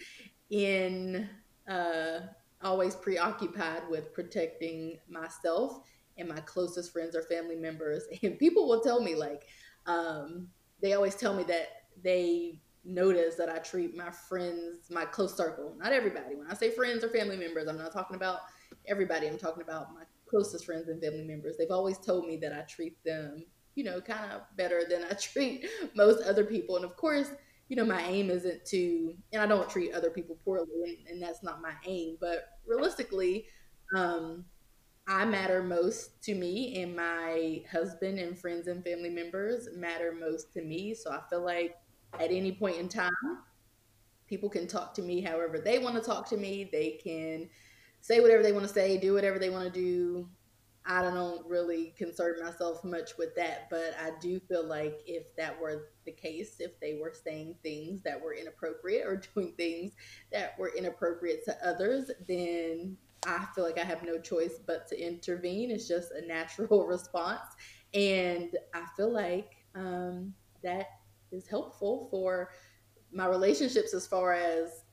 in uh always preoccupied with protecting myself and my closest friends or family members. And people will tell me like um they always tell me that they notice that I treat my friends, my close circle, not everybody. When I say friends or family members, I'm not talking about everybody. I'm talking about my closest friends and family members. They've always told me that I treat them, you know, kind of better than I treat most other people. And of course, you know, my aim isn't to, and I don't treat other people poorly, and, and that's not my aim. But realistically, um, I matter most to me, and my husband and friends and family members matter most to me. So I feel like at any point in time, people can talk to me however they want to talk to me. They can say whatever they want to say, do whatever they want to do. I don't really concern myself much with that, but I do feel like if that were the case, if they were saying things that were inappropriate or doing things that were inappropriate to others, then I feel like I have no choice but to intervene. It's just a natural response. And I feel like um, that is helpful for my relationships as far as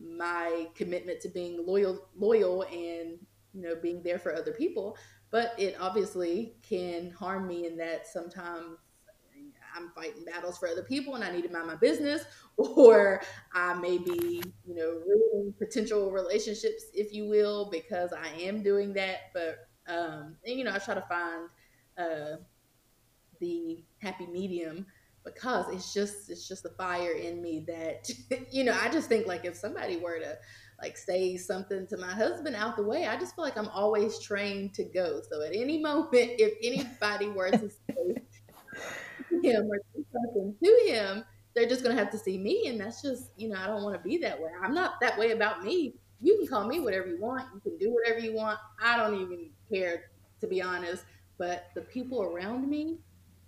my commitment to being loyal loyal and you know being there for other people, but it obviously can harm me in that sometimes I'm fighting battles for other people and I need to mind my business, or I may be, you know, ruining potential relationships, if you will, because I am doing that. But um and you know I try to find uh the happy medium, because it's just it's just a fire in me that you know I just think like if somebody were to like say something to my husband out the way, I just feel like I'm always trained to go. So at any moment, if anybody were to say him or do something to him, they're just gonna have to see me, and that's just you know I don't want to be that way. I'm not that way about me. You can call me whatever you want. You can do whatever you want. I don't even care, to be honest. But the people around me,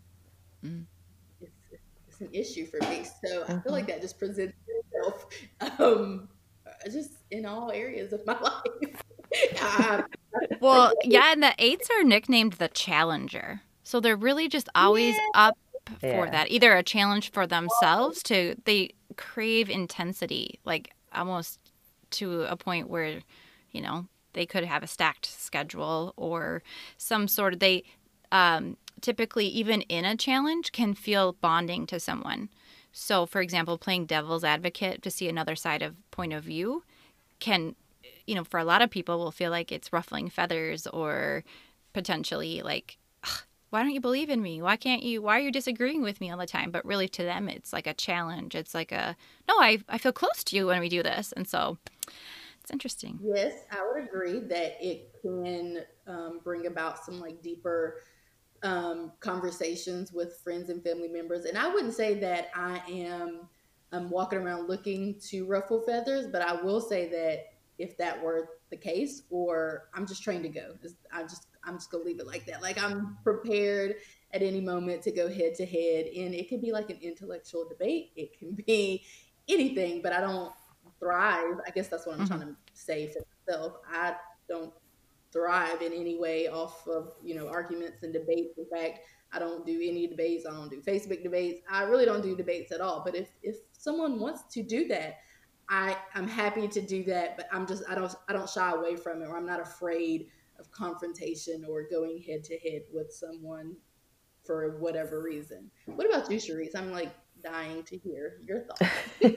Mm. it's, it's an issue for me. So I feel Mhm. like that just presents itself um, just in all areas of my life. I, Well, yeah, and the eights are nicknamed the challenger. So they're really just always yeah, up for Yeah. that. Either a challenge for themselves to, they crave intensity, like almost to a point where, you know, they could have a stacked schedule or some sort of, they um, typically, even in a challenge, can feel bonding to someone. So, for example, playing devil's advocate to see another side of point of view can, you know, for a lot of people will feel like it's ruffling feathers or potentially like, "Ugh, why don't you believe in me? Why can't you, why are you disagreeing with me all the time?" But really to them, it's like a challenge. It's like a, no, I, I feel close to you when we do this. And so it's interesting. yes, I would agree that it can um, bring about some like deeper um, conversations with friends and family members. And I wouldn't say that I am um, walking around looking to ruffle feathers, but I will say that if that were the case, or I'm just trained to go, I just I'm just gonna leave it like that. Like I'm prepared at any moment to go head to head, and it can be like an intellectual debate. It can be anything, but I don't thrive. I guess that's what I'm Mm-hmm. trying to say for myself. I don't thrive in any way off of you know arguments and debates. In fact, I don't do any debates. I don't do Facebook debates. I really don't do debates at all. But if if someone wants to do that, I I'm happy to do that. But I'm just I don't I don't shy away from it, or I'm not afraid of confrontation or going head to head with someone for whatever reason. What about you, Sharice? I'm like dying to hear your thoughts.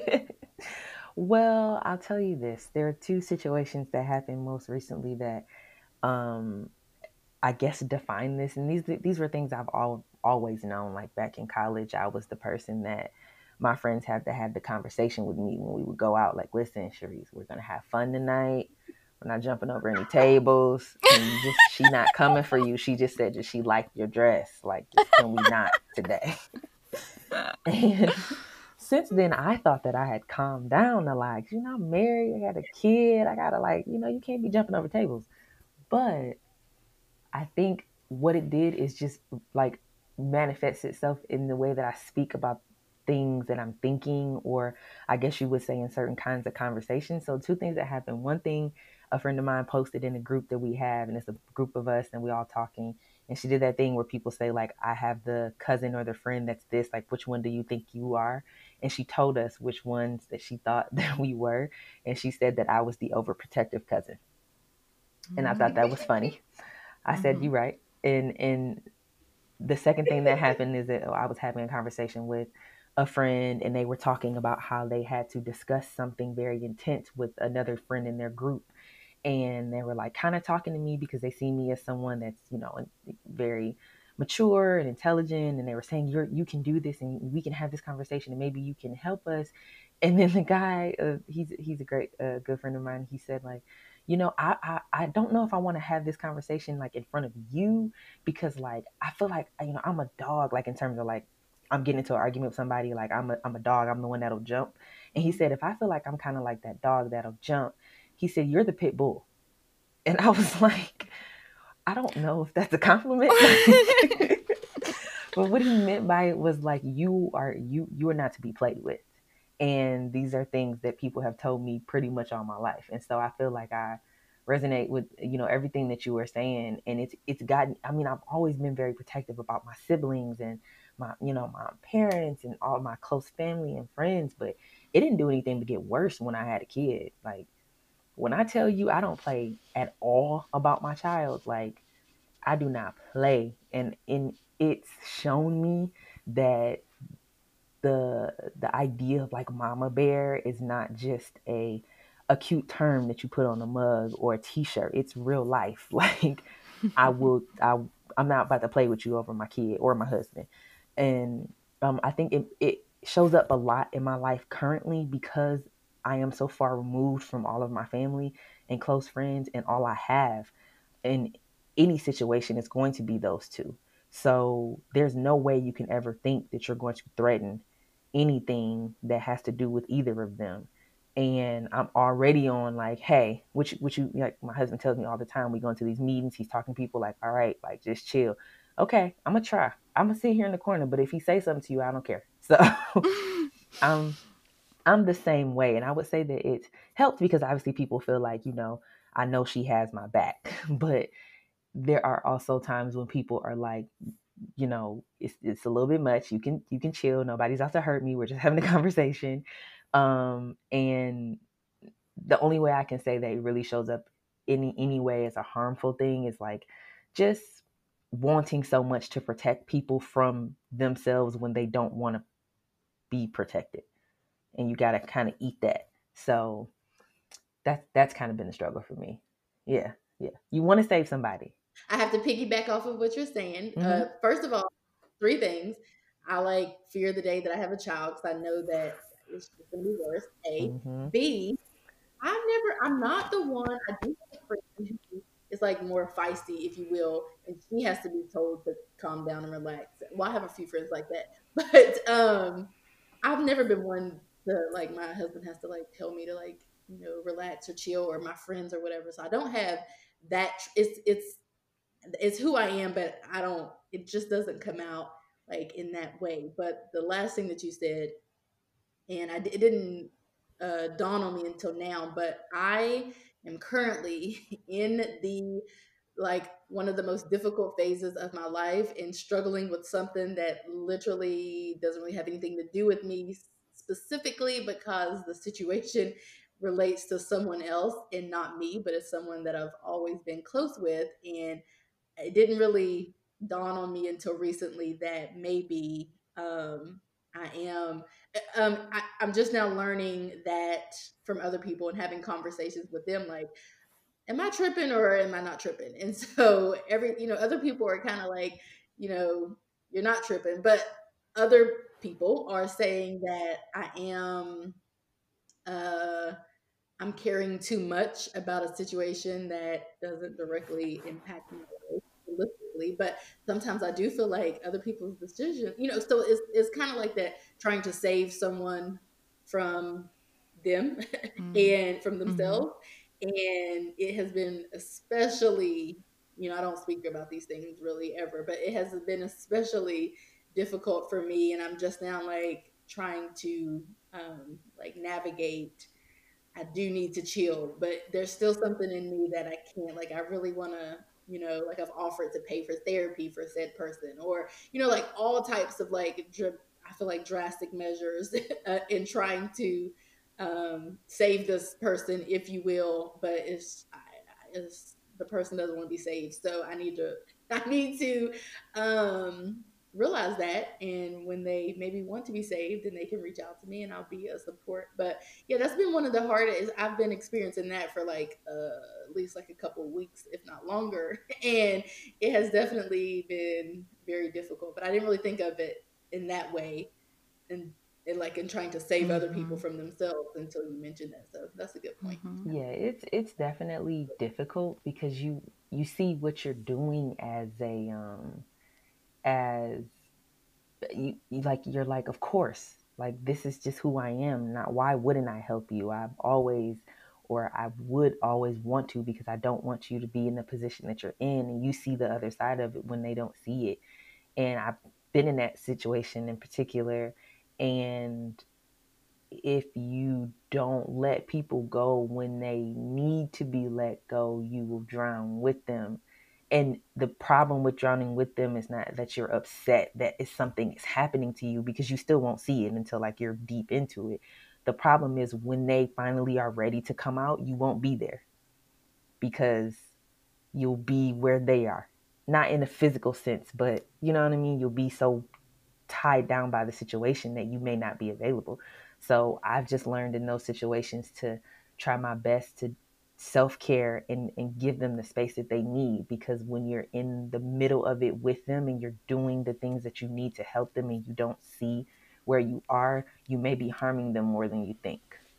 Well, I'll tell you this. There are two situations that happened most recently that um I guess define this. And these these were things I've all always known. Like back in college, I was the person that my friends had to have the conversation with me when we would go out. Like, listen, Sharice, we're gonna have fun tonight. We're not jumping over any tables. Can you just she not coming for you? She just said that she liked your dress. Like, just can we not today? And since then, I thought that I had calmed down a lot. You know, I'm married, I got a kid, I gotta like, you know, you can't be jumping over tables. But I think what it did is just like manifests itself in the way that I speak about things that I'm thinking, or I guess you would say in certain kinds of conversations. So two things that happened. One thing, a friend of mine posted in a group that we have, and it's a group of us and we all talking. And she did that thing where people say like, I have the cousin or the friend that's this, like, which one do you think you are? And she told us which ones that she thought that we were. And she said that I was the overprotective cousin. And I thought that was funny. I said, Mhm. you're right. And, and the second thing that happened is that I was having a conversation with a friend, and they were talking about how they had to discuss something very intense with another friend in their group. And they were like kind of talking to me because they see me as someone that's, you know, very mature and intelligent. And they were saying, you're, you can do this and we can have this conversation and maybe you can help us. And then the guy, uh, he's, he's a great, uh, good friend of mine. He said like, you know, I, I, I don't know if I want to have this conversation like in front of you, because like, I feel like, you know, I'm a dog, like in terms of like, I'm getting into an argument with somebody, like I'm a, I'm a dog, I'm the one that'll jump. And he said, if I feel like I'm kind of like that dog that'll jump, he said, you're the pit bull. And I was like, I don't know if that's a compliment. But what he meant by it was like, you are, you, you are not to be played with. And these are things that people have told me pretty much all my life. And so I feel like I resonate with, you know, everything that you were saying. And it's, it's gotten, I mean, I've always been very protective about my siblings and my, you know, my parents and all my close family and friends, but it didn't do anything to get worse when I had a kid. Like, when I tell you I don't play at all about my child, like I do not play. And in it's shown me that the the idea of like mama bear is not just a a cute term that you put on a mug or a t-shirt. It's real life. Like I will I I'm not about to play with you over my kid or my husband. And um I think it it shows up a lot in my life currently because I am so far removed from all of my family and close friends, and all I have in any situation is going to be those two. So there's no way you can ever think that you're going to threaten anything that has to do with either of them. And I'm already on like, hey, which which you like my husband tells me all the time, we go into these meetings, he's talking to people like, all right, like just chill. Okay, I'm gonna try. I'm gonna sit here in the corner, but if he says something to you, I don't care. So I'm I'm the same way. And I would say that it helps because obviously people feel like, you know, I know she has my back. But there are also times when people are like, you know, it's it's a little bit much. You can you can chill. Nobody's out to hurt me. We're just having a conversation. Um, and the only way I can say that it really shows up any any way as a harmful thing is like just wanting so much to protect people from themselves when they don't want to be protected. And you got to kind of eat that. So that's that's kind of been a struggle for me. Yeah, yeah. You want to save somebody. I have to piggyback off of what you're saying. Mm-hmm. Uh, first of all, three things. I like fear the day that I have a child because I know that it's going to be worse. A. Mm-hmm. B. I've never, I'm not the one, I do have a friend who is like more feisty, if you will, and she has to be told to calm down and relax. Well, I have a few friends like that, but um, I've never been one to like, my husband has to like tell me to like, you know, relax or chill, or my friends or whatever. So I don't have that. It's, it's, it's who I am, but I don't, it just doesn't come out like in that way. But the last thing that you said, and I, it didn't uh, dawn on me until now, but I am currently in the like one of the most difficult phases of my life and struggling with something that literally doesn't really have anything to do with me specifically, because the situation relates to someone else and not me, but it's someone that I've always been close with. And it didn't really dawn on me until recently that maybe um, I am. Um, I, I'm just now learning that from other people and having conversations with them, like, am I tripping or am I not tripping? And so every, you know, other people are kind of like, you know, you're not tripping, but other people are saying that I am, uh, I'm caring too much about a situation that doesn't directly impact my life realistically. But sometimes I do feel like other people's decisions, you know, so it's, it's kind of like that, trying to save someone from them and from Mm-hmm. themselves. And it has been especially, you know, I don't speak about these things really ever, but it has been especially difficult for me. And I'm just now like, trying to um, like navigate. I do need to chill, but there's still something in me that I can't. Like I really want to, you know, like I've offered to pay for therapy for said person, or you know, like all types of like dr- I feel like drastic measures uh, in trying to um, save this person, if you will. But it's, I, it's the person doesn't want to be saved, so I need to I need to um, realize that, and when they maybe want to be saved, then they can reach out to me, and I'll be a support. But yeah, that's been one of the hardest. I've been experiencing that for like uh, at least like a couple of weeks, if not longer, and it has definitely been very difficult. But I didn't really think of it in that way, and and like in trying to save other people Mm-hmm. from themselves until you mentioned that. So that's a good point. Mm-hmm. Yeah. Yeah, it's it's definitely difficult because you you see what you're doing as a um as you, you like you're like, of course, like this is just who I am. Not why wouldn't I help you? I've always or I would always want to, because I don't want you to be in the position that you're in, and you see the other side of it when they don't see it. And I've been in that situation in particular, and if you don't let people go when they need to be let go, you will drown with them. And the problem with drowning with them is not that you're upset that it's something is happening to you, because you still won't see it until like you're deep into it. The problem is when they finally are ready to come out, you won't be there, because you'll be where they are. Not in a physical sense, but you know what I mean? You'll be so tied down by the situation that you may not be available. So I've just learned in those situations to try my best to self-care and, and give them the space that they need, because when you're in the middle of it with them and you're doing the things that you need to help them and you don't see where you are, you may be harming them more than you think.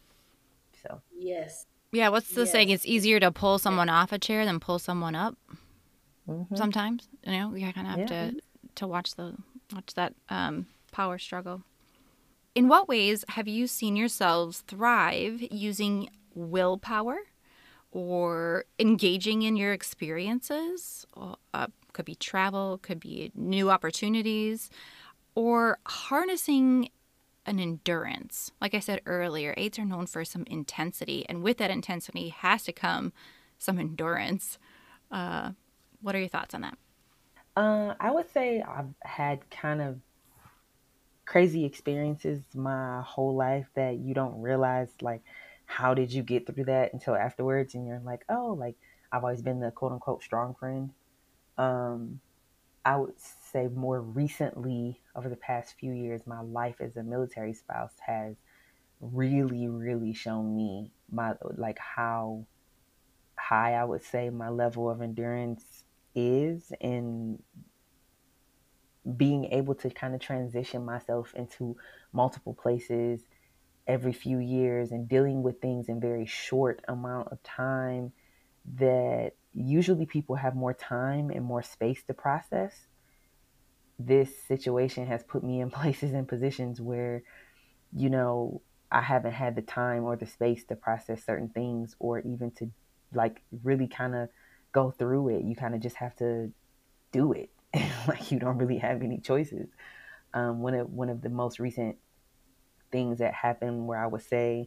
So Yes. Yeah, what's the saying? Yes. It's easier to pull someone off a chair than pull someone up. mm-hmm. Sometimes, you know, we kind of have Yeah. to to watch the watch that um, power struggle. In what ways have you seen yourselves thrive using willpower or engaging in your experiences? Uh, could be travel, could be new opportunities, or harnessing an endurance. Like I said earlier, eights are known for some intensity, and with that intensity has to come some endurance. Uh, what are your thoughts on that? Uh, I would say I've had kind of crazy experiences my whole life that you don't realize, like, how did you get through that until afterwards, and you're like, oh, like I've always been the quote unquote strong friend. um I would say more recently, over the past few years, my life as a military spouse has really really shown me my like how high I would say my level of endurance is, and being able to kind of transition myself into multiple places every few years and dealing with things in very short amount of time that usually people have more time and more space to process. This situation has put me in places and positions where, you know, I haven't had the time or the space to process certain things, or even to like really kind of go through it. You kind of just have to do it. Like you don't really have any choices. Um, one of one of the most recent things that happened where I would say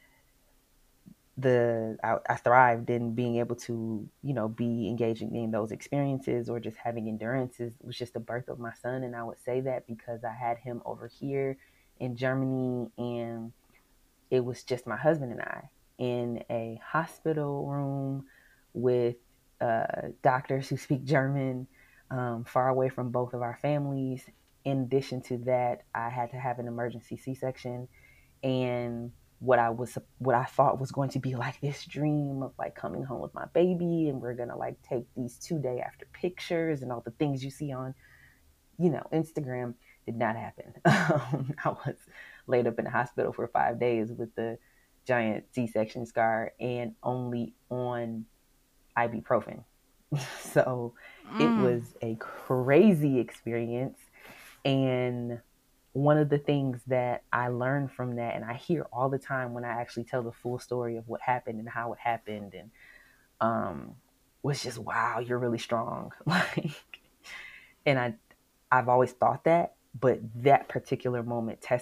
the I, I thrived in being able to, you know, be engaging in those experiences or just having endurances was just the birth of my son. And I would say that because I had him over here in Germany, and it was just my husband and I in a hospital room with uh, doctors who speak German, um, far away from both of our families. In addition to that, I had to have an emergency C-section, and what I was what I thought was going to be like this dream of like coming home with my baby, and we're gonna like take these two day after pictures and all the things you see on, you know, Instagram, did not happen. Um, I was laid up in the hospital for five days with the giant C-section scar and only on ibuprofen. So it Mm. was a crazy experience. And one of the things that I learned from that, and I hear all the time when I actually tell the full story of what happened and how it happened, and um, was just, wow, you're really strong. Like, and I, I've always thought that, but that particular moment tested it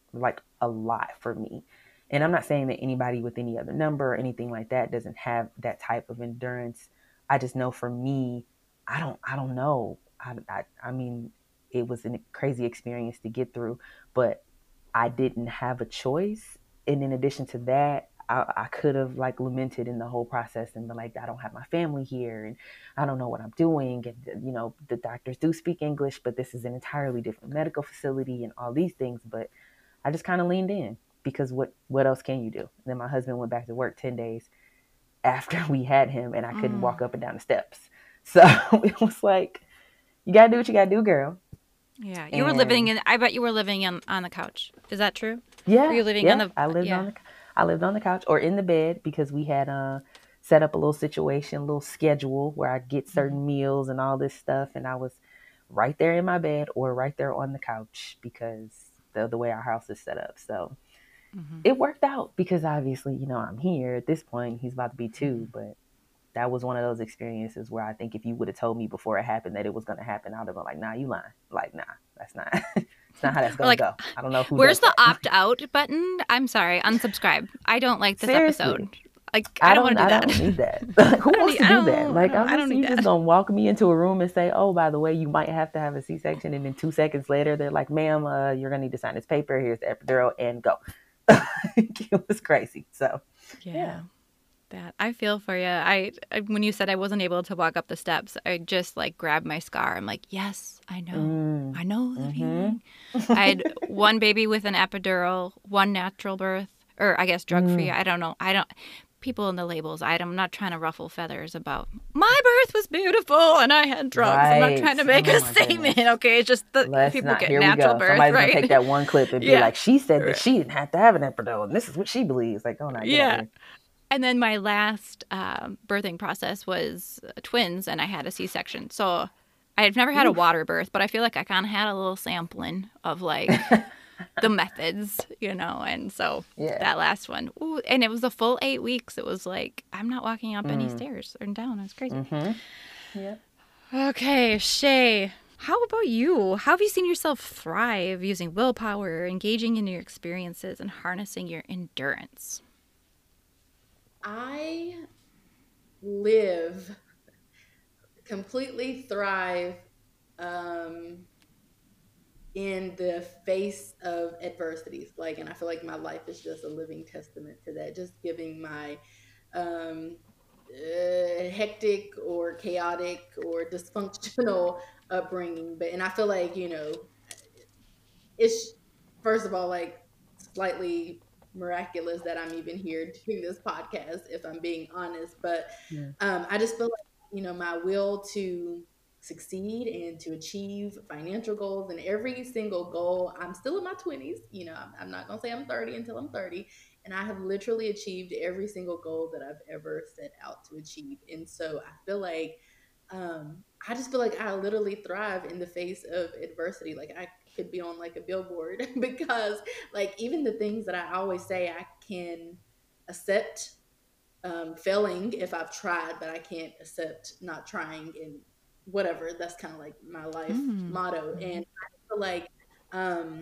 like a lot for me. And I'm not saying that anybody with any other number or anything like that doesn't have that type of endurance. I just know for me, I don't, I don't know. I, I, I mean, it was a crazy experience to get through, but I didn't have a choice. And in addition to that, I, I could have like lamented in the whole process and been like, I don't have my family here and I don't know what I'm doing. And, you know, the doctors do speak English, but this is an entirely different medical facility and all these things. But I just kind of leaned in because what, what else can you do? And then my husband went back to work ten days after we had him and I couldn't mm. walk up and down the steps. So it was like, you got to do what you got to do, girl. Yeah. You and, were living in, I bet you were living on, on the couch. Is that true? Yeah. Were you living yeah, on the, I lived yeah. on the I lived on the couch or in the bed because we had uh, set up a little situation, a little schedule where I get certain mm-hmm. meals and all this stuff. And I was right there in my bed or right there on the couch because the, the way our house is set up. So mm-hmm. it worked out because obviously, you know, I'm here at this point. He's about to be two, mm-hmm. but that was one of those experiences where I think if you would have told me before it happened that it was going to happen, I would have been like, nah, you lying. Like, nah, that's not. It's not how that's going like, to go. I don't know who. Where's the that. opt out button? I'm sorry, unsubscribe. I don't like this Seriously. episode. Like, I, I don't, don't want to do I that. don't need that. Who wants need, to do that? Like, I don't, I'm I don't just, need you that. just gonna walk me into a room and say, "Oh, by the way, you might have to have a C-section," and then two seconds later, they're like, "Ma'am, uh, you're gonna need to sign this paper. Here's the epidural, and go." It was crazy. So, yeah. yeah. That I feel for you. I, I when you said I wasn't able to walk up the steps, I just like grabbed my scar. I'm like, yes, I know, Mm. I know the Mhm. feeling. I had one baby with an epidural, one natural birth, or I guess drug free. Mm. I don't know. I don't. People in the labels. I, I'm not trying to ruffle feathers about my birth was beautiful and I had drugs. I'm not Right. trying to make Oh a my statement. goodness. Okay, it's just the Let's people not. get Here we natural go. birth, Somebody's right? gonna take that one clip and be Yeah. like, "She said Right. that she didn't have to have an epidural, and this is what she believes." Like, oh no, get Yeah. out of here. And then my last um, birthing process was twins, and I had a C-section. So I've never had Oof. a water birth, but I feel like I kind of had a little sampling of like the methods, you know. And so Yeah. that last one, ooh, and it was a full eight weeks. It was like I'm not walking up any Mm. stairs or down. It was crazy. Mm-hmm. Yeah. Okay, Shay, how about you? How have you seen yourself thrive using willpower, engaging in your experiences, and harnessing your endurance? I live, completely thrive um, in the face of adversities. Like, and I feel like my life is just a living testament to that. Just giving my um, uh, hectic or chaotic or dysfunctional upbringing. But and I feel like, you know, it's first of all like slightly miraculous that I'm even here doing this podcast, if I'm being honest. But Yeah. um, I just feel like, you know, my will to succeed and to achieve financial goals and every single goal. I'm still in my twenties. You know, I'm, I'm not going to say I'm thirty until I'm thirty. And I have literally achieved every single goal that I've ever set out to achieve. And so I feel like, um, I just feel like I literally thrive in the face of adversity. Like I could be on like a billboard because like even the things that I always say I can accept um, failing if I've tried, but I can't accept not trying and whatever. That's kind of like my life Mm. motto. And I feel like um,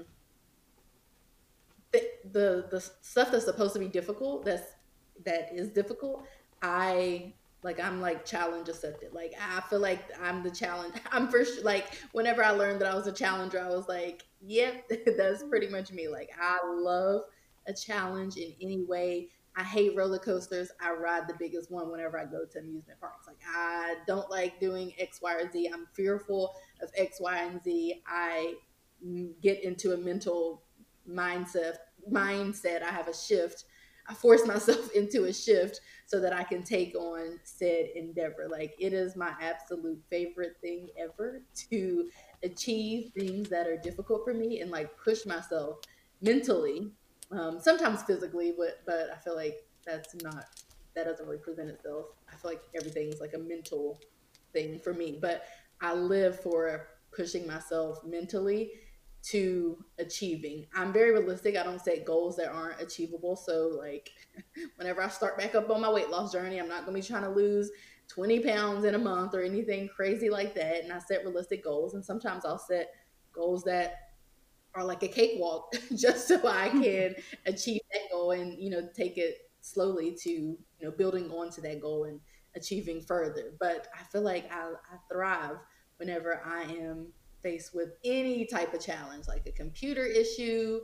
the, the the stuff that's supposed to be difficult, that's that is difficult, I like I'm like challenge accepted. Like I feel like I'm the challenge. I'm first like whenever I learned that I was a challenger, I was like, yep, that's pretty much me. Like I love a challenge in any way. I hate roller coasters. I ride the biggest one whenever I go to amusement parks. Like I don't like doing X, Y, or Z. I'm fearful of X, Y, and Z. I get into a mental mindset mindset. I have a shift. I force myself into a shift so that I can take on said endeavor. Like it is my absolute favorite thing ever to achieve things that are difficult for me and like push myself mentally, um, sometimes physically, but but I feel like that's not that doesn't really present itself. I feel like everything's like a mental thing for me, but I live for pushing myself mentally to achieving. I'm very realistic. I don't set goals that aren't achievable. So like whenever I start back up on my weight loss journey, I'm not going to be trying to lose twenty pounds in a month or anything crazy like that. And I set realistic goals. And sometimes I'll set goals that are like a cakewalk just so I can achieve that goal and, you know, take it slowly to, you know, building on to that goal and achieving further. But I feel like I, I thrive whenever I am faced with any type of challenge, like a computer issue,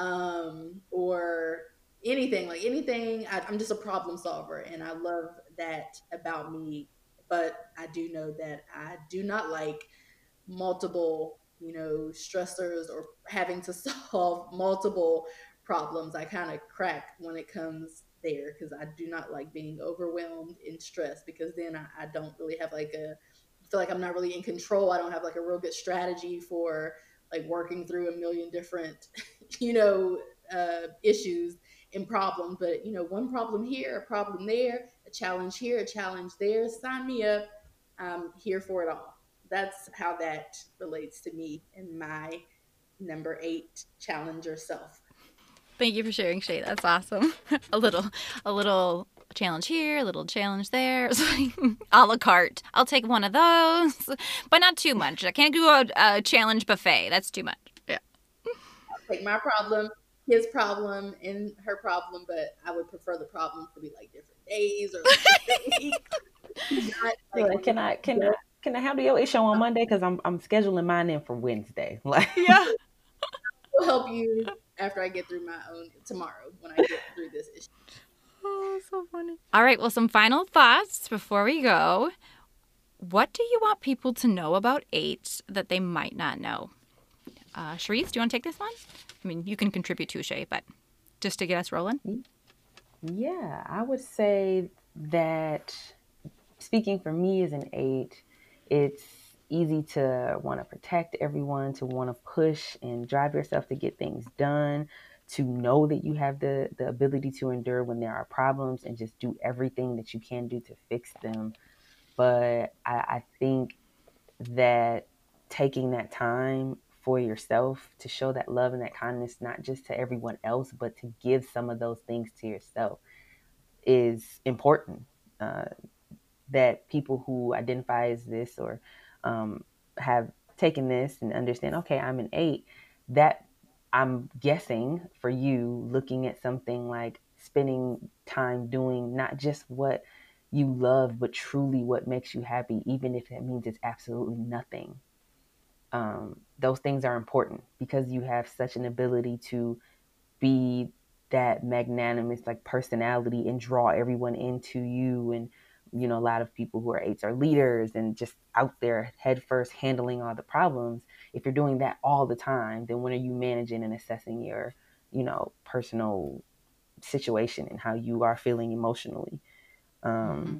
um, or anything, like anything. I, I'm just a problem solver, and I love that about me. But I do know that I do not like multiple, you know, stressors or having to solve multiple problems. I kind of crack when it comes there because I do not like being overwhelmed and stressed because then I, I don't really have like a, I feel like I'm not really in control. I don't have like a real good strategy for like working through a million different, you know, uh, issues and problems. But, you know, one problem here, a problem there, a challenge here, a challenge there. Sign me up. I'm here for it all. That's how that relates to me and my number eight challenger self. Thank you for sharing, Shay. That's awesome. a little, a little challenge here, a little challenge there. A la carte. I'll take one of those, but not too much. I can't do a, a challenge buffet. That's too much. Yeah. I'll take my problem, his problem, and her problem, but I would prefer the problem to be like different days or like different weeks. Not like, Like, can I can I can I handle your issue on Monday? Because I'm I'm scheduling mine in for Wednesday. Like, yeah. I'll help you after I get through my own tomorrow when I get through this issue. Oh, so funny. All right. Well, some final thoughts before we go. What do you want people to know about eights that they might not know? Uh, Charisse, do you want to take this one? I mean, you can contribute too, Shay, but just to get us rolling. Yeah, I would say that speaking for me as an eight, it's easy to want to protect everyone, to want to push and drive yourself to get things done, to know that you have the, the ability to endure when there are problems and just do everything that you can do to fix them. But I, I think that taking that time for yourself to show that love and that kindness, not just to everyone else, but to give some of those things to yourself is important. Uh, that people who identify as this or um, have taken this and understand, okay, I'm an eight, that I'm guessing for you looking at something like spending time doing not just what you love, but truly what makes you happy, even if it means it's absolutely nothing. Um, those things are important because you have such an ability to be that magnanimous like personality and draw everyone into you. And you know, a lot of people who are eights are leaders and just out there head first handling all the problems. If you're doing that all the time, then when are you managing and assessing your, you know, personal situation and how you are feeling emotionally? Um, mm-hmm.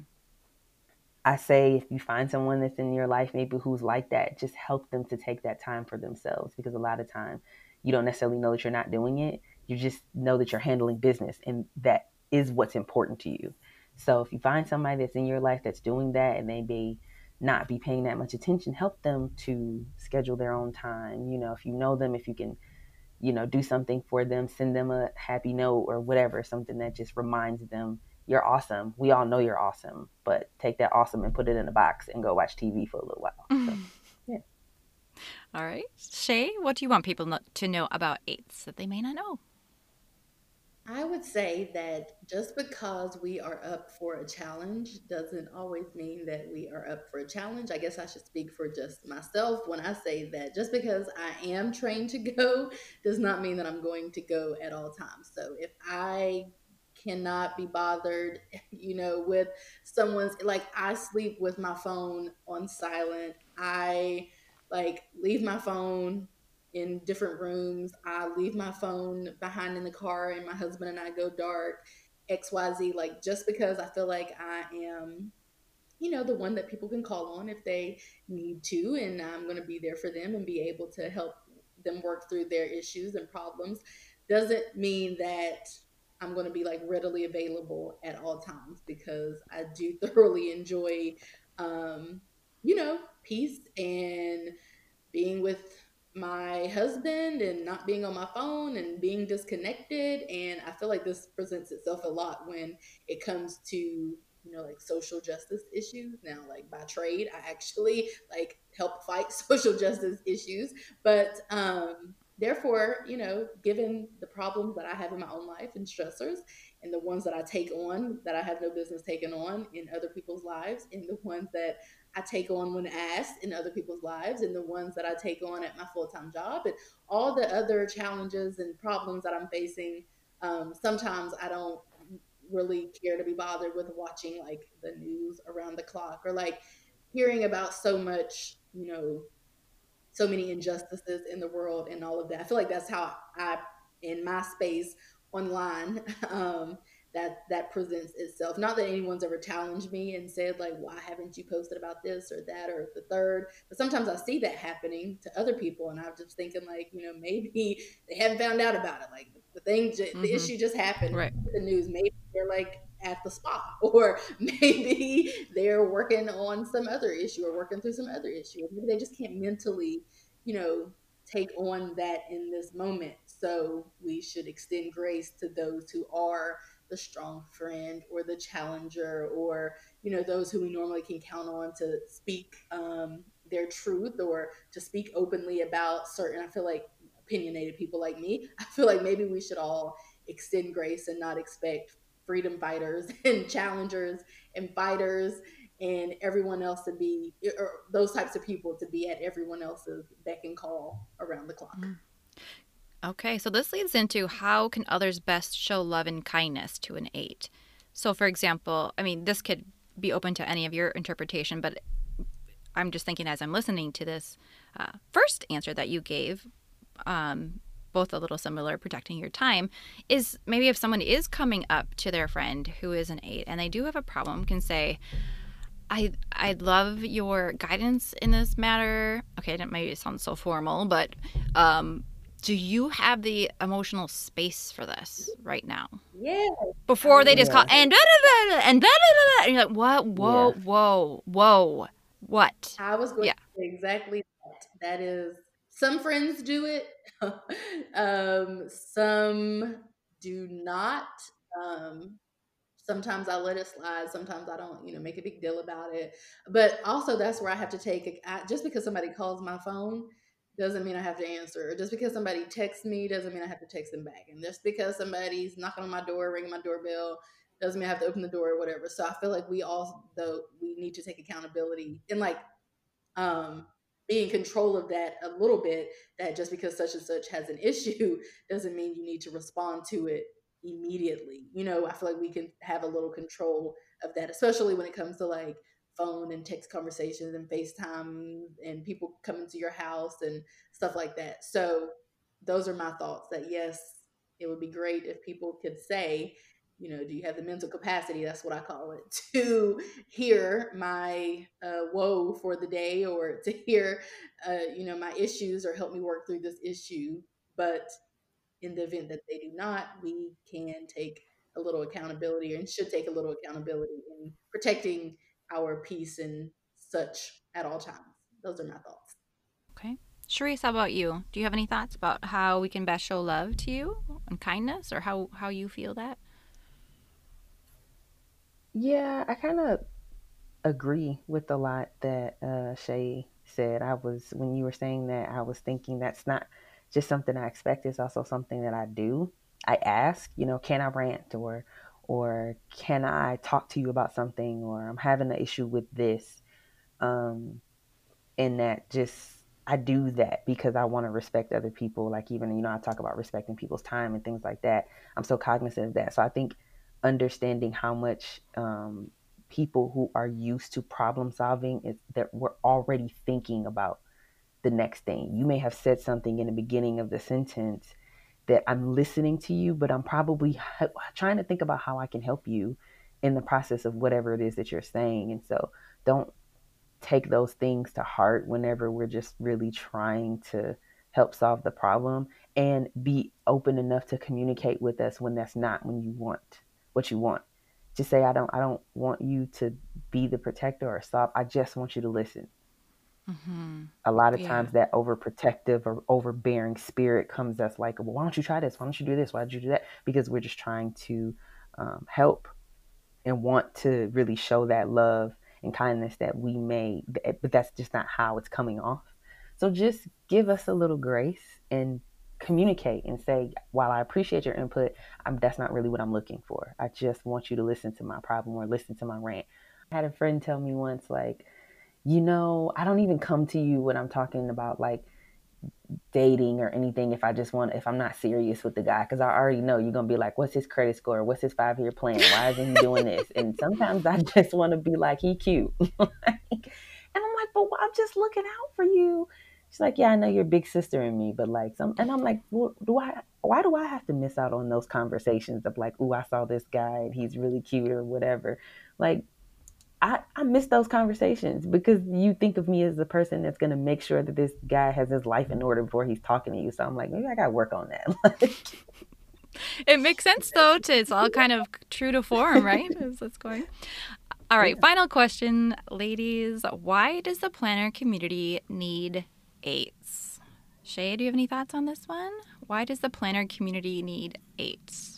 I say if you find someone that's in your life maybe who's like that, just help them to take that time for themselves, because a lot of time you don't necessarily know that you're not doing it. You just know that you're handling business, and that is what's important to you. So if you find somebody that's in your life that's doing that and they may not be paying that much attention, help them to schedule their own time. You know, if you know them, if you can, you know, do something for them, send them a happy note or whatever, something that just reminds them you're awesome. We all know you're awesome, but take that awesome and put it in a box and go watch T V for a little while. So, yeah. All right. Shay, what do you want people to know about eights that they may not know? I would say that just because we are up for a challenge doesn't always mean that we are up for a challenge. I guess I should speak for just myself when I say that just because I am trained to go does not mean that I'm going to go at all times. So if I cannot be bothered, you know, with someone's, like, I sleep with my phone on silent. I like leave my phone in different rooms. I leave my phone behind in the car and my husband and I go dark, X Y Z. Like, just because I feel like I am, you know, the one that people can call on if they need to, and I'm going to be there for them and be able to help them work through their issues and problems, doesn't mean that I'm going to be like readily available at all times, because I do thoroughly enjoy, um, you know, peace and being with my husband and not being on my phone and being disconnected. And I feel like this presents itself a lot when it comes to, you know, like social justice issues. Now, like by trade, I actually like help fight social justice issues. But um, therefore, you know, given the problems that I have in my own life and stressors, and the ones that I take on that I have no business taking on in other people's lives, and the ones that I take on when asked in other people's lives, and the ones that I take on at my full time job, and all the other challenges and problems that I'm facing. Um, sometimes I don't really care to be bothered with watching like the news around the clock, or like hearing about so much, you know, so many injustices in the world and all of that. I feel like that's how I, in my space online, um, that that presents itself. Not that anyone's ever challenged me and said like, "Why haven't you posted about this or that or the third?" But sometimes I see that happening to other people, and I'm just thinking like, you know, maybe they haven't found out about it. Like the thing, the Mm-hmm. issue just happened. Right. The news, maybe they're like at the spa, or maybe they're working on some other issue or working through some other issue, or maybe they just can't mentally, you know, take on that in this moment. So we should extend grace to those who are the strong friend or the challenger, or, you know, those who we normally can count on to speak um, their truth, or to speak openly about certain, I feel like, opinionated people like me. I feel like maybe we should all extend grace and not expect freedom fighters and challengers and fighters and everyone else to be, or those types of people to be at everyone else's beck and call around the clock. Okay, so this leads into how can others best show love and kindness to an eight? So, for example, I mean, this could be open to any of your interpretation, but I'm just thinking as I'm listening to this uh, first answer that you gave, um, both a little similar, protecting your time, is maybe if someone is coming up to their friend who is an eight and they do have a problem, can say, I I'd love your guidance in this matter. Okay, that maybe it sounds so formal, but um, do you have the emotional space for this right now? Yeah. Before they just Yeah. call and blah, blah, blah, and blah, blah, blah, and you're like, what? Whoa, Yeah. whoa, whoa, what? I was going Yeah. to say exactly that. That is, some friends do it, um, some do not. Um, sometimes I let it slide. Sometimes I don't, you know, make a big deal about it. But also, that's where I have to take it. I, just because somebody calls my phone doesn't mean I have to answer. Or just because somebody texts me doesn't mean I have to text them back. And just because somebody's knocking on my door, ringing my doorbell, doesn't mean I have to open the door or whatever. So I feel like we all, though, we need to take accountability and like um, be in control of that a little bit. That just because such and such has an issue doesn't mean you need to respond to it immediately. You know, I feel like we can have a little control of that, especially when it comes to like phone and text conversations and FaceTime and people coming to your house and stuff like that. So those are my thoughts, that yes, it would be great if people could say, you know, do you have the mental capacity? That's what I call it, to hear my uh, woe for the day, or to hear, uh, you know, my issues, or help me work through this issue. But in the event that they do not, we can take a little accountability, and should take a little accountability in protecting our peace and such at all times. Those are my thoughts. Okay. Sharice, how about you? Do you have any thoughts about how we can best show love to you and kindness, or how, how you feel that? Yeah, I kind of agree with a lot that uh, Shay said. I was, when you were saying that, I was thinking that's not just something I expect. It's also something that I do. I ask, you know, can I rant, or, or can I talk to you about something, or I'm having an issue with this. Um, and that just, I do that because I want to respect other people. Like, even, you know, I talk about respecting people's time and things like that. I'm so cognizant of that. So I think understanding how much um, people who are used to problem solving is that we're already thinking about the next thing. You may have said something in the beginning of the sentence that I'm listening to you, but I'm probably h- trying to think about how I can help you in the process of whatever it is that you're saying. And so don't take those things to heart whenever we're just really trying to help solve the problem, and be open enough to communicate with us when that's not when you want what you want. Just say, I don't I don't want you to be the protector or stop. I just want you to listen. Mm-hmm. A lot of Yeah. times that overprotective or overbearing spirit comes us like, well, why don't you try this? Why don't you do this? Why did you do that? Because we're just trying to um, help and want to really show that love and kindness that we may, but that's just not how it's coming off. So just give us a little grace and communicate and say, while I appreciate your input, I'm, that's not really what I'm looking for. I just want you to listen to my problem or listen to my rant. I had a friend tell me once, like, you know, I don't even come to you when I'm talking about like dating or anything if I just want, if I'm not serious with the guy, because I already know you're going to be like, what's his credit score? What's his five year plan? Why isn't he doing this? And sometimes I just want to be like, he cute. And I'm like, but I'm just looking out for you. She's like, yeah, I know you're big sister in me, but like some, and I'm like, well, do I, why do I have to miss out on those conversations of like, ooh, I saw this guy and he's really cute or whatever. Like, I, I miss those conversations because you think of me as the person that's going to make sure that this guy has his life in order before he's talking to you. So I'm like, maybe I got to work on that. It makes sense, though, to it's all kind of true to form, right? As it's going. All right, yeah. Final question, ladies. Why does the planner community need eights? Shay, do you have any thoughts on this one? Why does the planner community need eights?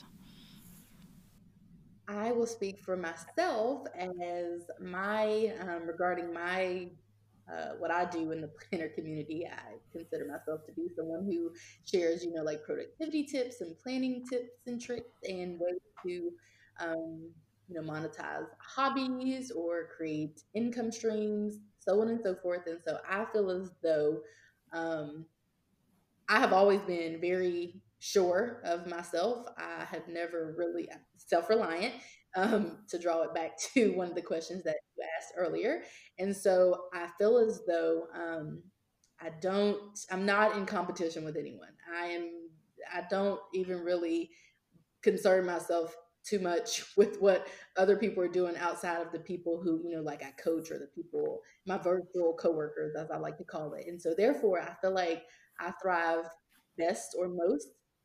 I will speak for myself as my, um, regarding my, uh, what I do in the planner community. I consider myself to be someone who shares, you know, like productivity tips and planning tips and tricks and ways to, um, you know, monetize hobbies or create income streams, so on and so forth. And so I feel as though, um, I have always been very sure of myself. I have never really self-reliant, um, to draw it back to one of the questions that you asked earlier. And so I feel as though um, I don't, I'm not in competition with anyone. I am, I don't even really concern myself too much with what other people are doing outside of the people who, you know, like I coach or the people, my virtual coworkers, as I like to call it. And so therefore I feel like I thrive best or most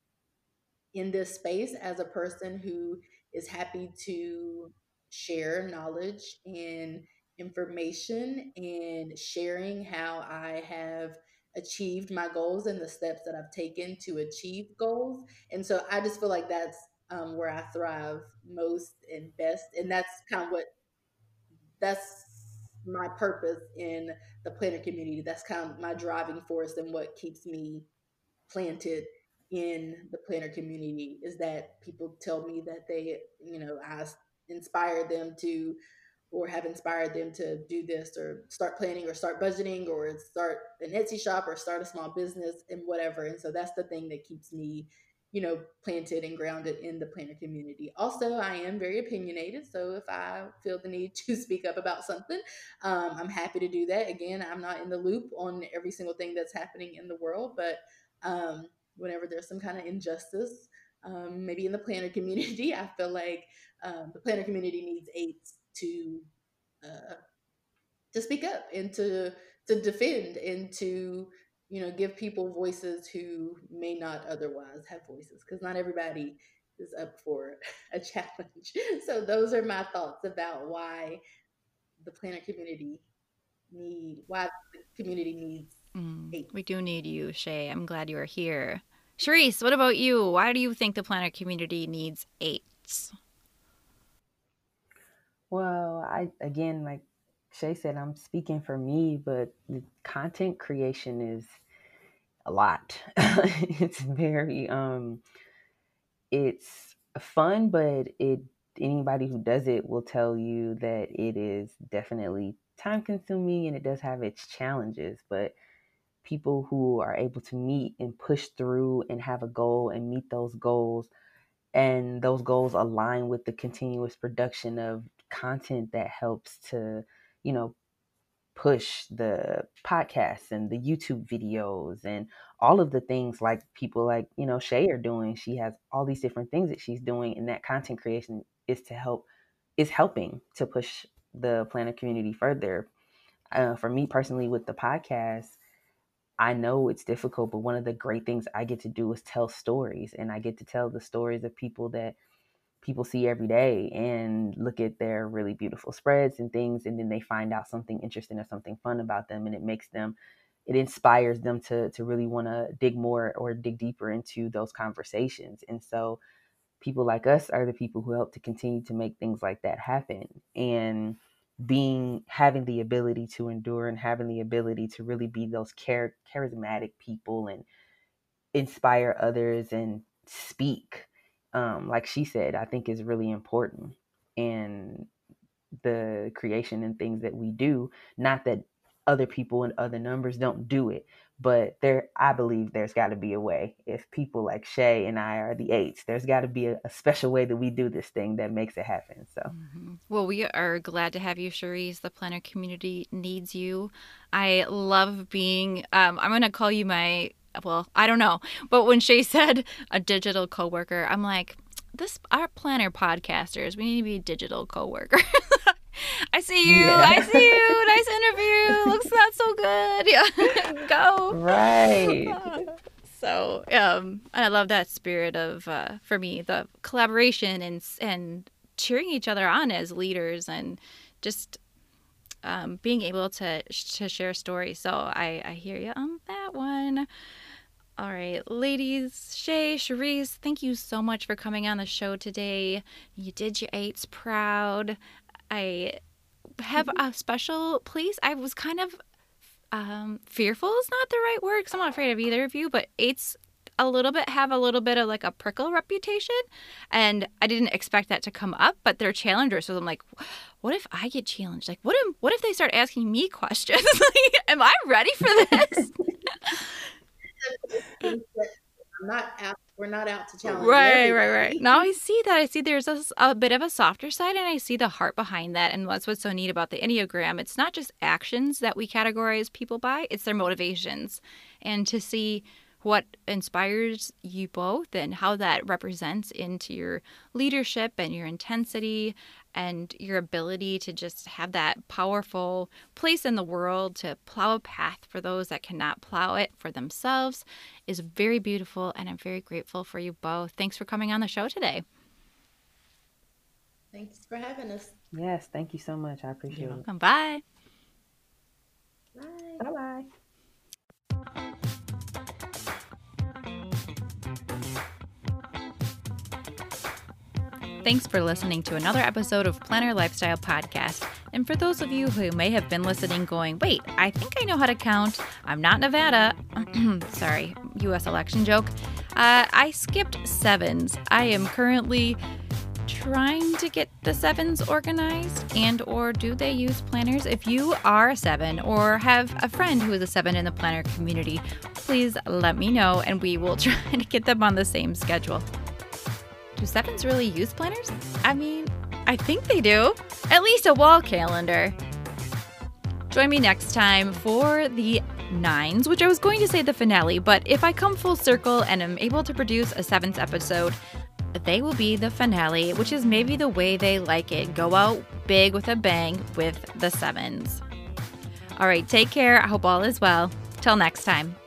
in this space as a person who is happy to share knowledge and information and sharing how I have achieved my goals and the steps that I've taken to achieve goals. And so I just feel like that's um, where I thrive most and best. And that's kind of what, that's my purpose in the planner community. That's kind of my driving force and what keeps me planted in the planner community, is that people tell me that they, you know, I inspired them to, or have inspired them to do this or start planning or start budgeting or start an Etsy shop or start a small business and whatever. And so that's the thing that keeps me, you know, planted and grounded in the planner community. Also, I am very opinionated. So if I feel the need to speak up about something, um, I'm happy to do that. Again, I'm not in the loop on every single thing that's happening in the world, but um, whenever there's some kind of injustice, um, maybe in the planner community, I feel like um, the planner community needs aids to uh, to speak up and to to defend and to, you know, give people voices who may not otherwise have voices, because not everybody is up for a challenge. So those are my thoughts about why the planner community need why the community needs Mm, aids. we do need you, Shay. I'm glad you are here. Charisse, what about you? Why do you think the planner community needs eights? Well, I, again, like Shay said, I'm speaking for me, but the content creation is a lot. It's very, um, it's fun, but it, anybody who does it will tell you that it is definitely time consuming and it does have its challenges, but people who are able to meet and push through and have a goal and meet those goals, and those goals align with the continuous production of content that helps to, you know, push the podcasts and the YouTube videos and all of the things like people like, you know, Shay are doing. She has all these different things that she's doing, and that content creation is to help, is helping to push the planner community further. Uh, for me personally, with the podcast, I know it's difficult, but one of the great things I get to do is tell stories, and I get to tell the stories of people that people see every day and look at their really beautiful spreads and things. And then they find out something interesting or something fun about them. And it makes them, it inspires them to, to really want to dig more or dig deeper into those conversations. And so people like us are the people who help to continue to make things like that happen. And being, having the ability to endure and having the ability to really be those char- charismatic people and inspire others and speak, um, like she said, I think is really important. And the creation and things that we do, not that other people and other numbers don't do it, but there, I believe there's got to be a way. If people like Shay and I are the eights, there's got to be a, a special way that we do this thing that makes it happen. So, mm-hmm. Well, we are glad to have you, Cherise. The planner community needs you. I love being, um, I'm going to call you my, well, I don't know, but when Shay said a digital coworker, I'm like, this, our planner podcasters, we need to be digital coworkers. I see you. Yeah. I see you. Nice interview. Looks not so good. Yeah. Go. Right. So, um, I love that spirit of, uh, for me, the collaboration and and cheering each other on as leaders, and just um, being able to to share stories. So I, I hear you on that one. All right, ladies, Shay, Cherise, thank you so much for coming on the show today. You did your eights proud. I have a special place. I was kind of um, fearful is not the right word, because I'm not afraid of either of you, but eights a little bit have a little bit of like a prickle reputation, and I didn't expect that to come up, but they're challengers. So I'm like, what if I get challenged? Like, what if, what if they start asking me questions? Like, am I ready for this? I'm not out. We're not out to challenge. Right, everybody. right, right. Now I see that. I see there's a, a bit of a softer side, and I see the heart behind that. And that's what's so neat about the Enneagram. It's not just actions that we categorize people by, it's their motivations. And to see what inspires you both and how that represents into your leadership and your intensity and your ability to just have that powerful place in the world to plow a path for those that cannot plow it for themselves is very beautiful, and I'm very grateful for you both. Thanks for coming on the show today. Thanks for having us. Yes, thank you so much. I appreciate You're it. welcome. Bye. Bye. Bye-bye. Thanks for listening to another episode of Planner Lifestyle Podcast. And for those of you who may have been listening going, wait, I think I know how to count. I'm not Nevada. Sorry, U S election joke. Uh, I skipped sevens. I am currently trying to get the sevens organized, and or do they use planners? If you are a seven or have a friend who is a seven in the planner community, please let me know and we will try to get them on the same schedule. Do sevens really use planners? I mean, I think they do. At least a wall calendar. Join me next time for the nines, which I was going to say the finale, but if I come full circle and am able to produce a seventh episode, they will be the finale, which is maybe the way they like it. Go out big with a bang with the sevens. All right, take care. I hope all is well. Till next time.